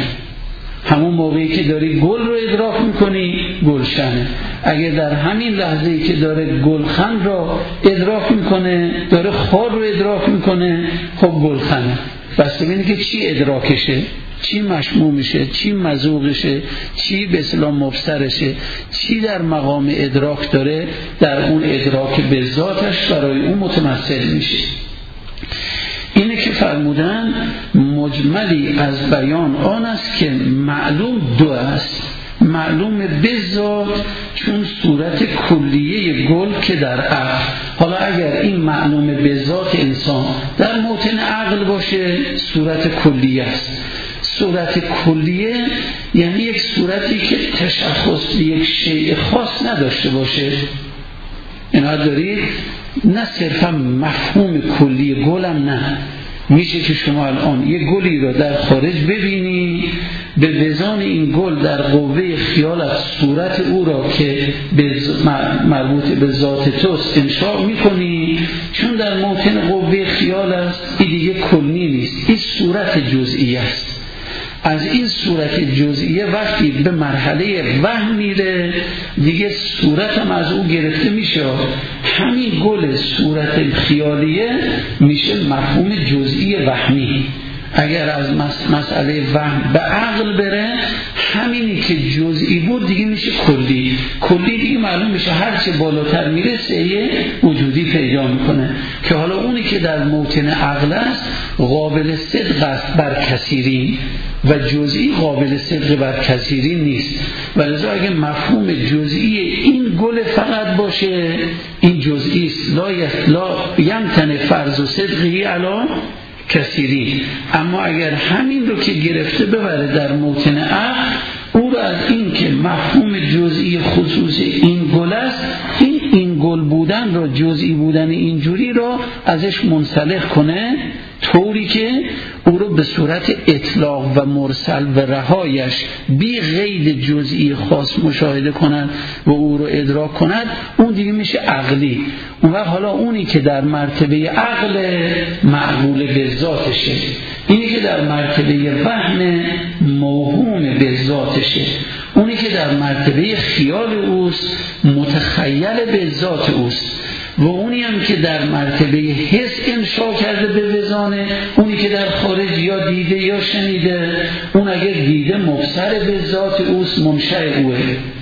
همون موقعی که داری گل رو ادراک میکنی گلشنه. اگر در همین لحظه‌ای که داره گلخن را ادراک میکنه، داره خار رو ادراک میکنه، خب گلخنه. بس ببینید که چی ادراکشه، چی مشمومشه، چی مذوقشه، چی به اصطلاح مبصرشه، چی در مقام ادراک داره، در اون ادراک به ذاتش برای اون متمثل میشه. اینه که فرمودن مجملی از بیان آن است که معلوم دو است. معلوم به ذات چون صورت کلیه گل که در عقل. حالا اگر این معلوم به ذات انسان در موطن عقل باشه صورت کلیه است. صورت کلیه یعنی یک صورتی که تشخص یک شیء خاص نداشته باشه. اینا دارید، نه صرفا مفهوم کلی گلم، نه میشه که شما الان یک گلی رو در خارج ببینی، به وزان این گل در قوه خیالت صورت او را که مربوط به ذات توست انشاء میکنی، چون در موطن قوه خیال است. این دیگه کلی نیست، این صورت جزئی است. از این صورت جزئیه وقتی به مرحله وهم میره دیگه صورت هم از او گرفته میشه. همین گل صورت خیالیه میشه مفهوم جزئی وهمی. اگر از مسئله وهم به عقل بره، همینی که جزئی بود دیگه میشه کلی. کلی دیگه معلوم میشه هرچه بالاتر میره سعی وجودی پیدا میکنه، که حالا اونی که در موطن عقل است قابل صدق است بر کثیرین و جزئی قابل صدق بر کثیرین نیست. ولذا اگه مفهوم جزئی این گل فقط باشه این جزئی است، لا لا یمتن فرض و صدقی علی کثیرین. اما اگر همین رو که گرفته ببره در موطن عقل، او رو از این که مفهوم جزئی خصوص این گل است، این این گل بودن رو، جزئی بودن اینجوری رو ازش منسلخ کنه، طوری که او رو به صورت اطلاق و مرسل و رهایش بی قید جزئی خاص مشاهده کنند و او رو ادراک کند، اون دیگه میشه عقلی. اون وقت حالا اونی که در مرتبه عقل معقول به ذاتشه، اینی که در مرتبه وهم موهوم به ذاتشه، اونی که در مرتبه خیال اوست متخیل به ذات اوست، و اونی هم که در مرتبه حس انشاء کرده به وزانه، اونی که در خارج یا دیده یا شنیده، اون اگر دیده مبصر به ذات اوست منشأ اوه،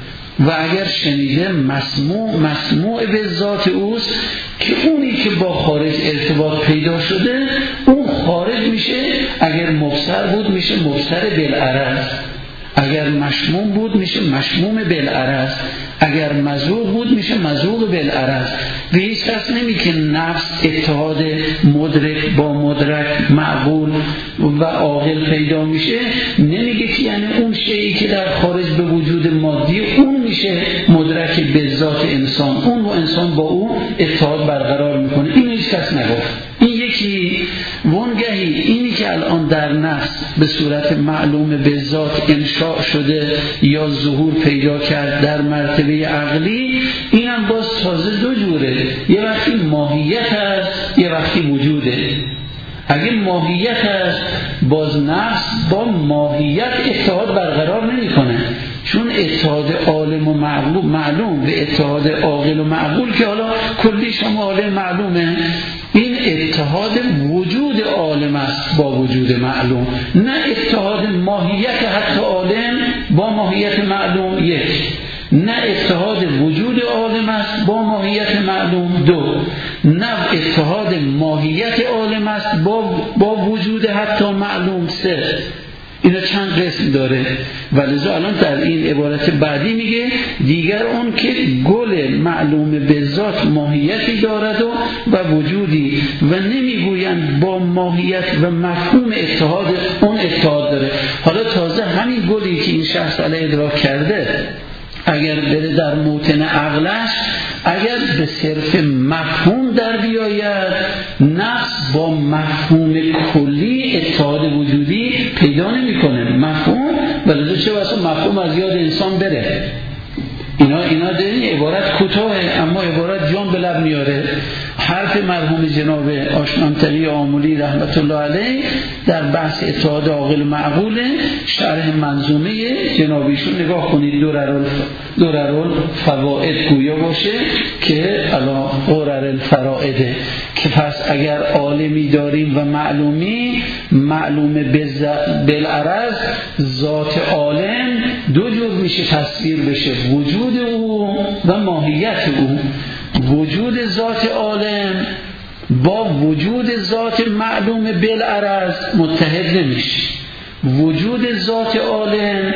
و اگر شنیده مسموع مسموع به ذات اوست، که اونی که با خارج ارتباط پیدا شده اون خارج میشه. اگر مبصر بود میشه مبصر بالعرض، اگر مشموم بود میشه مشموم بالعرض، اگر مذوق بود میشه مذوق بالعرض. و هیچ کس نمی که نفس اتحاد مدرک با مدرک معقول و عاقل پیدا میشه، نمیگه که یعنی اون شیئی که در خارج به وجود مادی اون میشه مدرک به ذات انسان، اون و انسان با اون اتحاد برقرار میکنه. این هیچ کس نگفت. این یکی وانگهی اینی که الان در نفس به صورت معلوم به ذات انشاء شده یا ظهور پیدا کرد در مرتبه عقلی، این هم باز تازه دو جوره، یه وقتی ماهیت هست یه وقتی وجوده. اگه ماهیت هست باز نفس با ماهیت اتحاد برقرار نمی کنه، چون اتحاد عالم و معلوم معلوم به اتحاد عاقل و معقول که حالا کلی شما عالم معلومه، این اتحاد وجود عالم است با وجود معلوم، نه اتحاد ماهیت حتی عالم با ماهیت معلوم. یک، نه اتحاد وجود عالم است با ماهیت معلوم. دو، نه اتحاد ماهیت عالم است با, با وجود حتی معلوم. سه، اینا چند قسم داره. ولذا الان در این عبارت بعدی میگه دیگر اون که گل معلوم به ذات ماهیتی دارد و, و وجودی، و نمیگویند با ماهیت و مفهوم اتحاد اون اتحاد داره. حالا تازه همین گلی که این شخص علیه ادراک کرده اگر بره در موطن عقلش، اگر به صرف مفهوم در بیاید، نفس با مفهوم کلی اتحاد وجودی پیدا نمی کنه. مفهوم بلده چه واسه مفهوم از یاد انسان بره. اینا اینا دارین عبارت کوتاه اما عبارت جان به لب میاره. حرف مرحوم جناب آشنامتری آمولی رحمت الله علیه در بحث اتحاد عاقل و معقول شرح منظومه جنابیشون نگاه کنید، درر الفوائد گویا باشه که الا غرر الفرائده، که پس اگر عالمی داریم و معلومی، معلوم بالعرض ذات عالم دو جور میشه تصویر بشه، وجود او و ماهیت او. وجود ذات عالم با وجود ذات معلوم بالعرض متحد نمیشه، وجود ذات عالم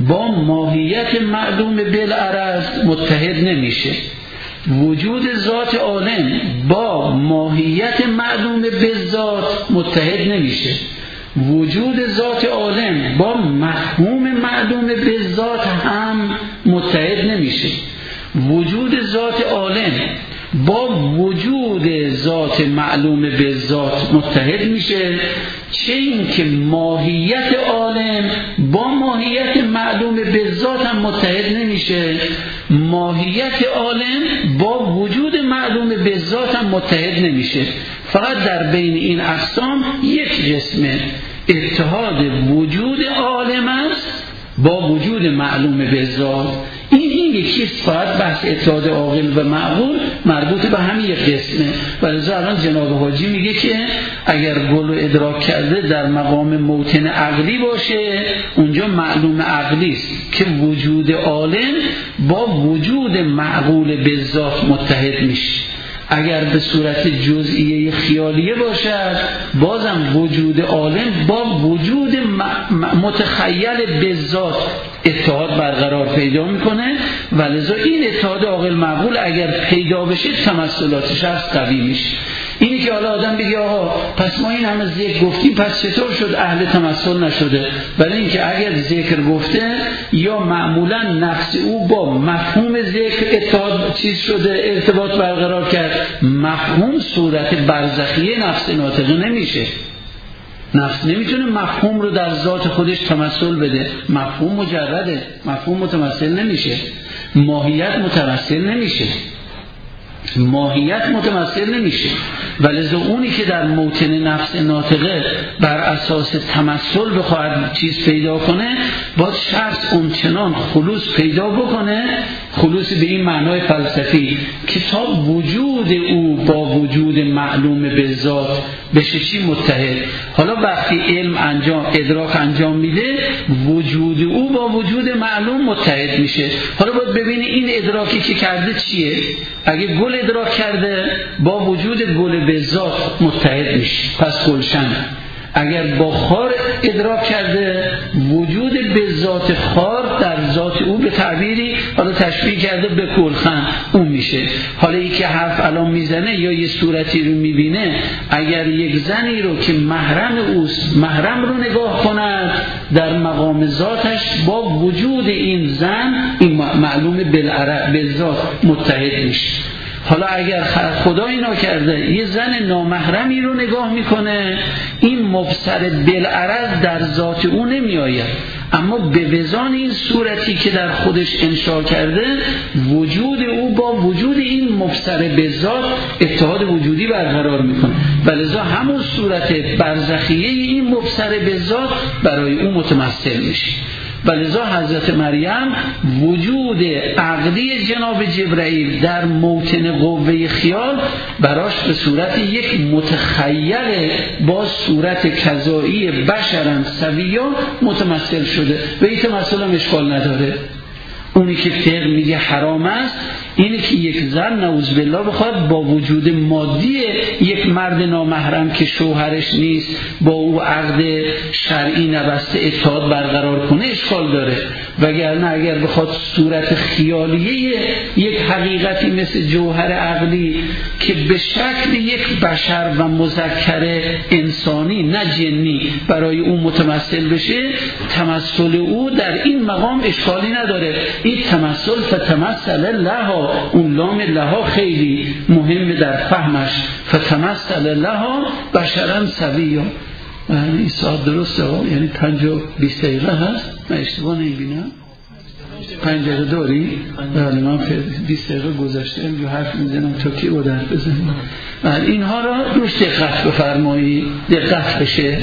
با ماهیت معلوم بالعرض متحد نمیشه. وجود ذات عالم با ماهیت معلوم بالذات متحد نمیشه. وجود ذات عالم با مفهوم معلوم بالذات هم متحد نمیشه. وجود ذات عالم با وجود ذات معلوم بالذات متحد میشه، چه این که ماهیت عالم با ماهیت معلوم بالذات هم متحد نمیشه. ماهیت عالم با وجود معلوم بالذات هم متحد نمیشه. فقط در بین این اقسام یک قسمه اتحاد وجود عالم است با وجود معلوم بالذات. این این یکیست. فقط بحث اتحاد عاقل و معقول مربوط به همین یک قسمه. ولی الان جناب حاجی میگه که اگر گل رو ادراک کرده در مقام موطن عقلی باشه، اونجا معلوم عقلی است که وجود عالم با وجود معقول بالذات متحد میشه. اگر به صورت جزئیه خیالیه باشد، بازم وجود عالم با وجود متخیل بالذات اتحاد برقرار پیدا میکنه. ولذا این اتحاد عاقل معقول اگر پیدا بشه تمثلات شخص قوی میشه. اینی که حالا آدم بگه آقا پس ما این همه ذکر گفتیم، پس چطور شد اهل تمثل نشده؟ برای اینکه اگر ذکر گفته یا معمولا نفس او با مفهوم ذکر اتحاد چیز شده، ارتباط برقرار کرد، مفهوم صورت برزخیه نفس ناطقه نمیشه. نفس نمیتونه مفهوم رو در ذات خودش تمثل بده. مفهوم مجرده، مفهوم متمثل نمیشه، ماهیت متمثل نمیشه، ماهیت متمثل نمیشه. ولذا اونی که در موطن نفس ناطقه بر اساس تمثل بخواهد چیز پیدا کنه، باید شخص اونچنان خلوص پیدا بکنه، خلوص به این معنای فلسفی که تا وجود او با وجود معلوم به ذات بشه چی متحد. حالا وقتی علم انجام ادراک انجام میده، وجود او با وجود معلوم متحد میشه. حالا باید ببینی این ادراکی که کرده چیه. اگه گل ادراک کرده، با وجود گل به ذات متحد میشه، پس گلشن. اگر با خار ادراک کرده، وجود به ذات خار در ذات او به تعبیری حالا تشبیه کرده به گلخن اون میشه. حالا ای که حرف الان میزنه یا یه صورتی رو میبینه، اگر یک زنی رو که محرم اوست محرم رو نگاه کند، در مقام ذاتش با وجود این زن این معلوم بالذات متحد میشه. حالا اگر خدا اینا کرده یه زن نامحرمی رو نگاه میکنه، این مبصر بالعرض در ذات او نمی آید، اما به وزان این صورتی که در خودش انشاء کرده، وجود او با وجود این مبصر بالذات اتحاد وجودی برقرار میکنه. ولذا همون صورت برزخیه این مبصر بالذات برای او متمثل میشه. ولذا حضرت مریم وجود عقلی جناب جبرائیل در موطن قوه خیال براش به صورت یک متخیل با صورت کذایی بشرن سویا متمثل شده و این تمثل هم اشکال نداره. اونی که فقه میگه حرام است اینه که یک زن نعوذ بالله بخواد با وجود مادی یک مرد نامحرم که شوهرش نیست با او عقد شرعی نبسته اتحاد برقرار کنه، اشکال داره. وگرنه اگر بخواد صورت خیالیه یک حقیقتی مثل جوهر عقلی که به شکل یک بشر و مذکر انسانی نه جنی برای او متمثل بشه، تمثل او در این مقام اشکالی نداره. این تمثل فتمثل لها، اون لام لها خیلی مهمه در فهمش، فتمثل لها بشرا سویا. این ساعت درسته یعنی پنج و بیست دقیقه هست، من اشتباه نمیبینم؟ پنج دقیقه داری؟ بله من بیست دقیقه گذشته جو حرف میزنم تا کی با درد بزنم. اینها را روش دقت بفرمایی، دقت بشه.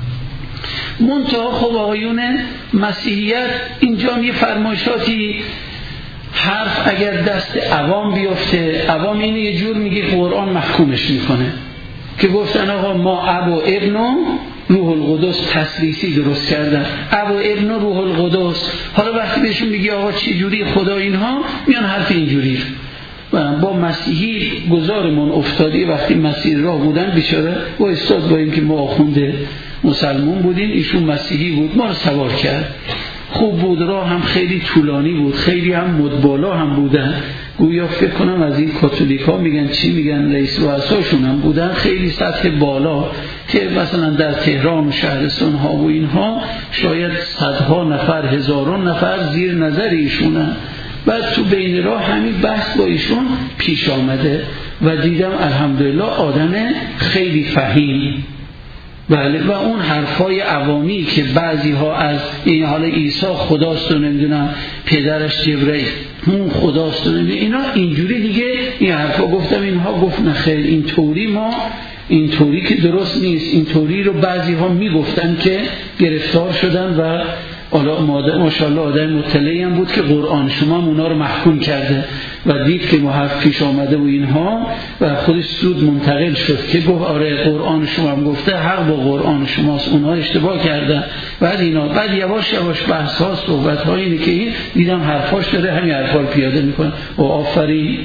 منتها خب آقایون مسیحیت اینجا یه فرمایشاتی، حرف اگر دست عوام بیفته، عوام اینه یه جور میگه قرآن محکومش میکنه که گفتن آقا ما اب و ابن و روح القدس تسلیسی درست کردن، اب و ابن و روح القدس. حالا وقتی بهشون میگی آقا چی جوری خدا اینها، میان حرف اینجوری. با مسیحی گذارمون افتادی، وقتی مسیحی راه بودن بیچاره با استاد با این که ما آخونده مسلمان بودیم، ایشون مسیحی بود، ما رو سوار کرد. خوب بود، راه هم خیلی طولانی بود، خیلی هم مدبالا هم بودن، گویا فکر کنم از این کاتولیکا میگن چی میگن رئیس رؤساشون هم بودن، خیلی سطح بالا که مثلا در تهران و شهرستان ها و اینها شاید صدها نفر هزاران نفر زیر نظر ایشونن. بعد تو بین راه همین بحث با ایشون پیش آمده و دیدم الحمدلله آدم خیلی فهیم. بله، و اون حرفای عوامی که بعضی ها از این حال عیسی خداست و نمیدونم پدرش جبرئیل اون خداست و نمیدونم اینا اینجوری دیگه این حرفا گفتم، اینها گفت نه خیر این طوری ما این طوری که درست نیست، این طوری رو بعضی ها میگفتن که گرفتار شدن و ماشاءالله آدم مطلعی هم بود که قرآن شما هم اونا رو محکوم کرده و دید که محرف پیش آمده و اینها و خودش سود منتقل شد که گفت آره قرآن شما هم گفته حق با قرآن شماست، اونها اشتباه کردن. بعد اینا بعد یواش یواش بحث ها صحبت ها اینه که این دیدم حرفاش داره همین حرفا رو پیاده میکنه و آفرین.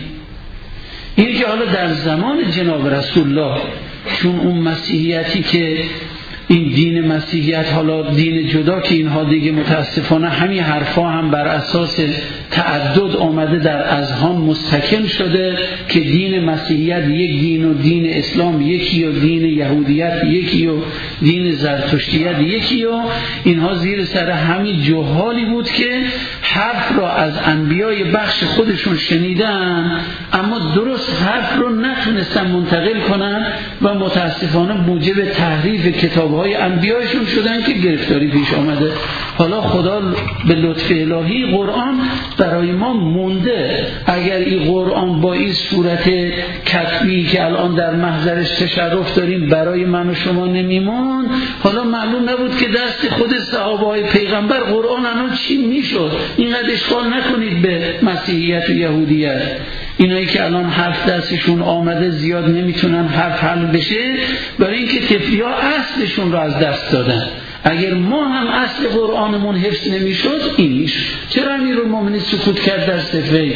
اینه که حالا در زمان جناب رسول الله چون اون مسیحیتی که این دین مسیحیت حالا دین جدا که اینها دیگه متاسفانه همین حرفا هم بر اساس تعدد آمده در اذهان مستکن شده که دین مسیحیت یک دین و دین اسلام یکی و دین یهودیت یکی و دین زرتشتیت یکی و اینها زیر سر همین جهالی بود که حرف را از انبیای بخش خودشون شنیدن اما درست حرف رو نتونستن منتقل کنن و متاسفانه موجب تحریف کتاب‌های انبیایشون شدن که گرفتاری پیش آمده. حالا خدا به لطف الهی قرآن برای ما مونده. اگر این قرآن با این صورت کتبی که الان در محضرش تشرف داریم برای من و شما نمیمون، حالا معلوم نبود که دست خود صحابه های پیغمبر قرآن الان چی میشد. اینقدر اشکال نکنید به مسیحیت و یهودیت. اینایی که الان حرف دستشون آمده زیاد نمیتونن حرف حل بشه برای اینکه طفلی ها اصلشون رو از دست دادن. اگر ما هم اصل قرآنمون حفظ نمیشد این میشد. چرا امیرالمومنین سکوت کرد در صفه؟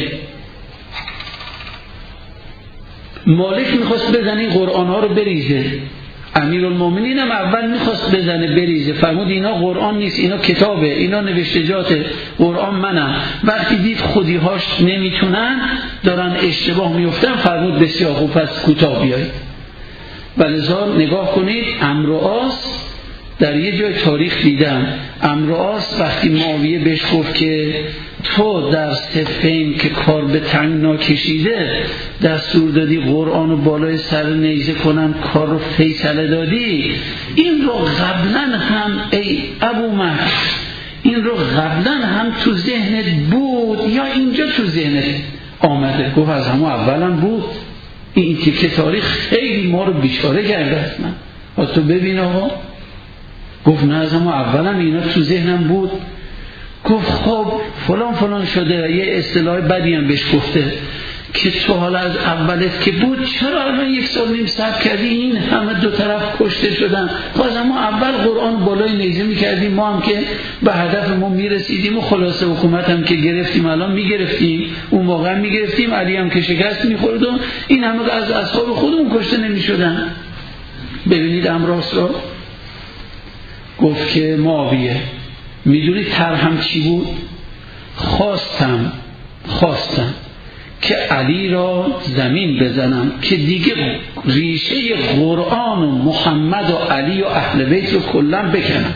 مالک میخواست بزنه این قرآن ها رو بریزه، امیرالمومنین هم اول میخواست بزنه بریزه، فرمود اینا قرآن نیست، اینا کتابه، اینا نوشتجات قرآن منم. وقتی دید خودیهاش نمیتونن دارن اشتباه میفتن فرمود بسیار خوب پس کوتاه بیایید. ولذا نگاه کنید عمرو و عاص در یه جای تاریخ دیدم، عمرو و عاص وقتی معاویه بهش گفت که تو در صفین که کار به تنگنا کشیده دستور دادی قرآن رو بالای سر نیزه کنن کار رو فیصله دادی، این رو قبلا هم ای ابو مهر این رو قبلا هم تو ذهنت بود یا اینجا تو ذهنت آمده؟ گفت از همون اولا بود. این تیکه تاریخ خیلی ما رو بیچاره کرده است. من تو ببین آقا، گفت نه از همون اولا اینا تو ذهنم بود. گفت خب فلان فلان شده، یه اصطلاح بدی هم بهش گفته که تو حالا از اولت که بود چرا الان یک سال نیم صبر کردی این همه دو طرف کشته شدن؟ باز اما اول قرآن بالای نیزه میکردیم ما هم که به هدف ما میرسیدیم و خلاصه حکومت هم که گرفتیم الان میگرفتیم، اون موقع هم میگرفتیم، علی هم که شکست میخورد و این همه از اصحاب خودمون کشته نمیشدن. ببینید امراس رو گفت که معاویه میدونی ترهم چی بود؟ خواستم خواستم که علی را زمین بزنم که دیگه ریشه قرآن و محمد و علی و اهل بیت رو کلا بکنم.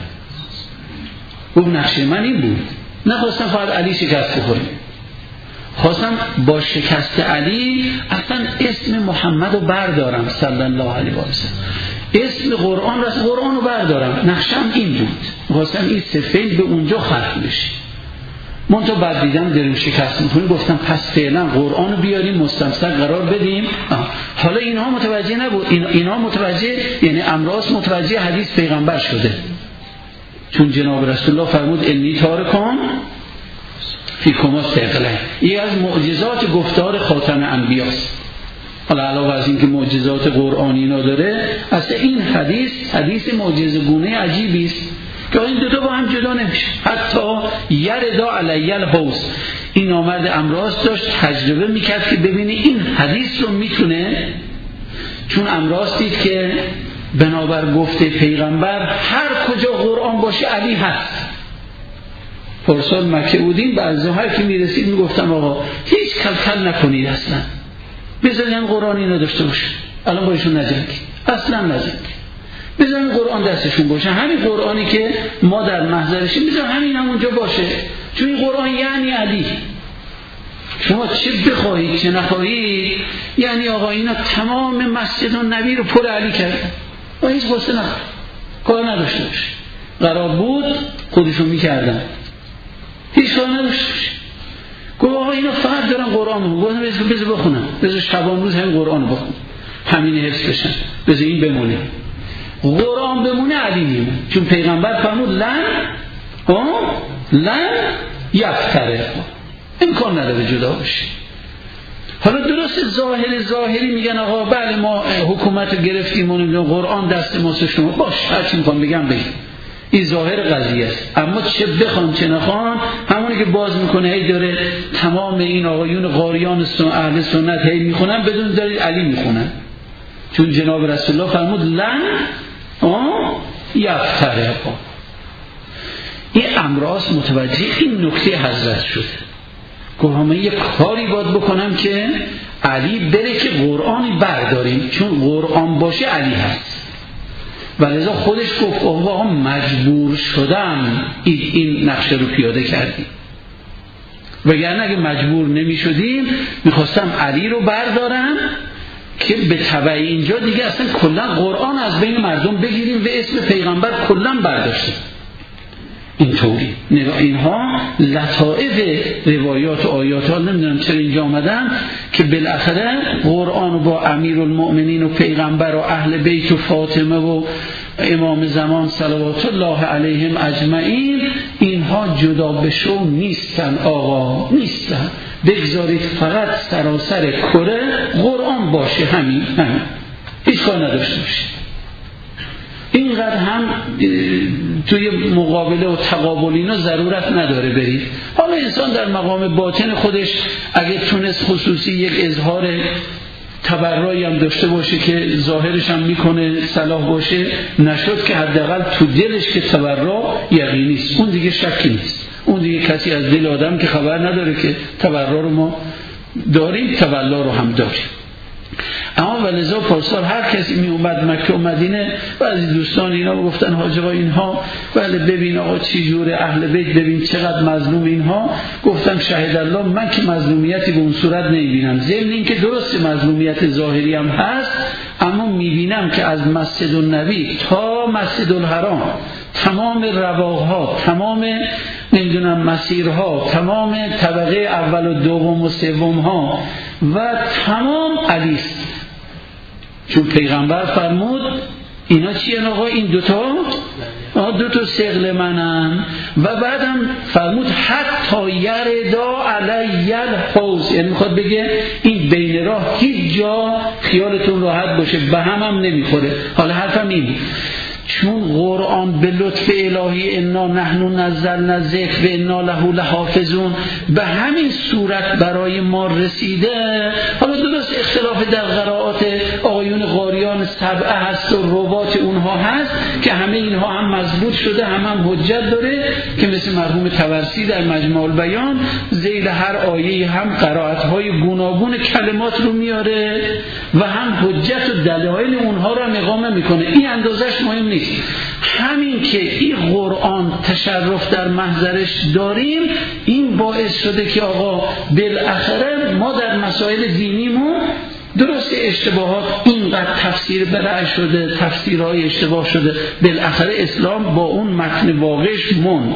گفت نقشه من این بود، نخواستم فقط علی شکست بخوره، خواستم با شکست علی اصلا اسم محمد رو بردارم صلی الله علیه و سلم، اسم قرآن راست قرآن رو بردارم. نقشم این بود، خواستم این سفید به اونجا ختم بشه. من تو بعد دیدم داریم شکست میکنیم، گفتم پس فعلا قرآن رو بیاریم مستمسک قرار بدیم. آه. حالا اینها متوجه نبود، این اینها متوجه یعنی امراض متوجه حدیث پیغمبر شده، چون جناب رسول الله فرمود انی تارکم فیکما ثقلین. این از معجزات گفتار خاتم انبیاست. حالا علاوه از این که معجزات قرآنی نداره، اصلا این حدیث حدیث معجزه گونه عجیبی است که این دو تا با هم جدا نمیشه. حتی یردا علی الحوض، این نامرد امراض داشت تجربه میکرد که ببینی این حدیث رو میتونه، چون امراض دید که بنابر گفته پیغمبر هر کجا قرآن باشه علی هست. پارسال مکه بودیم، بعد ظهر که میرسید میگفتم آقا هیچ کلکل نکنید، اصلا بذارین قرآن اینو داشته باشه، الان با ایشون نجنگید، اصلا نجنگید، بذارین قرآن دستشون باشه، همین قرآنی که ما در محضرشیم بذار همین هم اونجا باشه، چون این قرآن یعنی علی. شما چه بخواهید چه نخواهید، یعنی آقا اینا تمام مسجد و نبی رو پر علی کردن و هیچ قصه نخواهد کار نداشته باشه. قرار بود خودشون میکردن، هیچ کار نداشته باشه. گفت آقا اینا فقط دارن قرآن رو گفتن بذار بخونن، بذار شبان روز همین قرآن رو بخونن، همین حفظ بشن، بذار این بمونه، قرآن بمونه، علی میمونه. چون پیغمبر فرمود لن ها لن یفتره، امکان نداره جدا بشه. حالا درست ظاهر ظاهری میگن آقا بله ما حکومت رو گرفتیم و قرآن دست ماست، شما باش هر چی میخوام بگم بگیم، این ظاهر قضیه است. اما چه بخوان چه نخوان، همونی که باز میکنه هی داره تمام این آقایون قاریان اهل سنت هی میخونن بدون دارید علی میخونن، چون جناب رسول الله فرمود لن یفتره. این امراض متوجه این نکته حضرت شد، گفت من یک کاری باید بکنم که علی بره که قرآنی برداریم، چون قرآن باشه علی هست. ولذا خودش گفت آقا مجبور شدم این نقشه رو پیاده کردیم، وگرنه اگه مجبور نمی شدیم میخواستم علی رو بردارم که به تبع اینجا دیگه اصلا کلا قرآن از بین مردم بگیریم و اسم پیغمبر کلا برداشتیم. اینطوری نگاه اینها لطائف روایات و آیات ها نمیدونم چرا اینجا آمدن که بالاخره قرآن با امیرالمؤمنین و پیغمبر و اهل بیت و فاطمه و امام زمان صلوات الله علیهم اجمعین اینها جدا بشو نیستن، آقا نیستن، بگذارید فقط سراسر کره قرآن باشه، همین همین هیچ کار نداشته باشه. اینقدر هم توی مقابله و تقابل اینا ضرورت نداره برید. حالا انسان در مقام باطن خودش اگه تونست خصوصی یک اظهار تبرعی هم داشته باشه که ظاهرش هم میکنه صلاح باشه، نشد که حداقل تو دلش که تبرع یقینی است، اون دیگه شکی نیست، اون دیگه کسی از دل آدم که خبر نداره که تبرع رو ما داریم، تولا رو هم داریم. اما ولذا پارسال هر کسی می اومد مکه و مدینه، بعضی دوستان اینا گفتن حاج آقا اینها بله ببین آقا چی جوره اهل بیت، ببین چقدر مظلوم اینها. گفتم شهد الله من که مظلومیتی به اون صورت نمیبینم، ضمن این که درست مظلومیت ظاهری هم هست، اما میبینم که از مسجد النبی تا مسجد الحرام تمام رواقها، تمام نمیدونم مسیرها، تمام طبقه اول و دوم و سوم ها و تمام علی است. چون پیغمبر فرمود اینا چیه آقا، این دوتا دوتا سقل منن، و بعدم فرمود حتی یردا علی الحوض، یعنی میخواد بگه این بین راه هیچ جا خیالتون راحت باشه به هم هم نمیخوره. حالا حرفم این، چون قرآن به لطف الهی انا نحن نزلنا الذکر و انا له لحافظون به همین صورت برای ما رسیده. حالا درست اختلاف در قرائات آقایون قاریان سبعه هست و روات اونها هست که همه اینها هم مضبوط شده، هم هم حجت داره که مثل مرحوم طبرسی در مجمع البیان ذیل هر آیه هم قرائت‌های گوناگون کلمات رو میاره و هم حجت و دلایل اونها رو هم اقامه میکنه. این اندازش مهم نیست، همین که این قرآن تشرف در محضرش داریم این باعث شده که آقا بالاخره ما در مسائل دینیمون درست اشتباهات اینقدر تفسیر برای شده، تفسیرهای اشتباه شده، بالاخره اسلام با اون متن واقعش موند.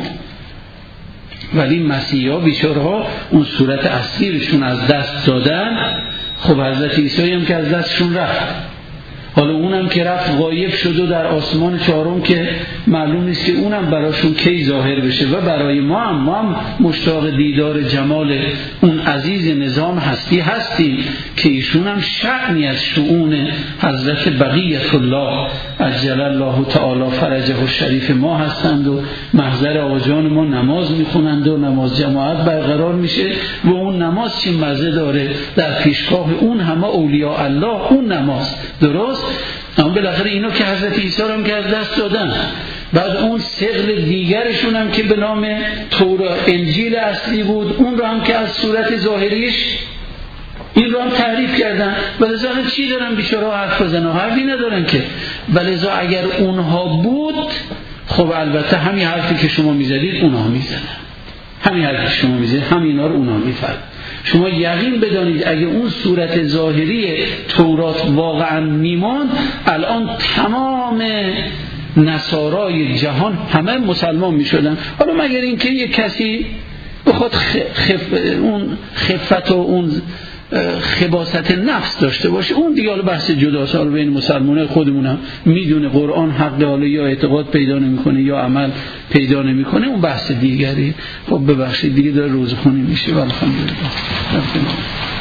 ولی مسیحا بیچاره‌ها اون صورت اصلیشون از دست دادن. خب حضرت عیسی هم که از دستشون رفت، حالا اونم که رفت غایب شد و در آسمان چهارم که معلوم نیست که اونم براشون کی ظاهر بشه. و برای ما هم ما هم مشتاق دیدار جمال اون عزیز نظام هستی هستیم که ایشون هم شأنی از شؤون حضرت بقیت الله عجل الله تعالی فرجه الشریف ما هستند و محضر آجان ما نماز میخونند و نماز جماعت برقرار میشه و اون نماز چی مزه داره در پیشگاه اون همه اولیاء الله اون نماز درست. اما بالاخره اینو که حضرت عیسی رو هم که از دست دادن بعد اون ثقل دیگرشون هم که به نام تورات انجیل اصلی بود، اون رو هم که از صورت ظاهریش این رو هم تحریف کردن. ولذا چی دارن بیچاره حرف بزنن؟ حرفی ندارن که. ولذا اگر اونها بود، خب البته همین حرفی که شما میزدید اونها میزنن، همین حرفی که شما میزدید همینا رو اونها میفرد. شما یقین بدانید اگه اون صورت ظاهری تورات واقعا میماند، الان تمام نصارای جهان همه مسلمان میشدن. حالا مگر اینکه یک کسی بخواد خف... اون خفت و اون خباثت نفس داشته باشه، اون دیگه حالا بحث جداست. حالا بین مسلمانای خودمونم میدونه قرآن حق، حالا یا اعتقاد پیدا نمیکنه یا عمل پیدا نمیکنه، اون بحث دیگری. خب ببخشید دیگه داره روزخونی میشه. الحمدلله.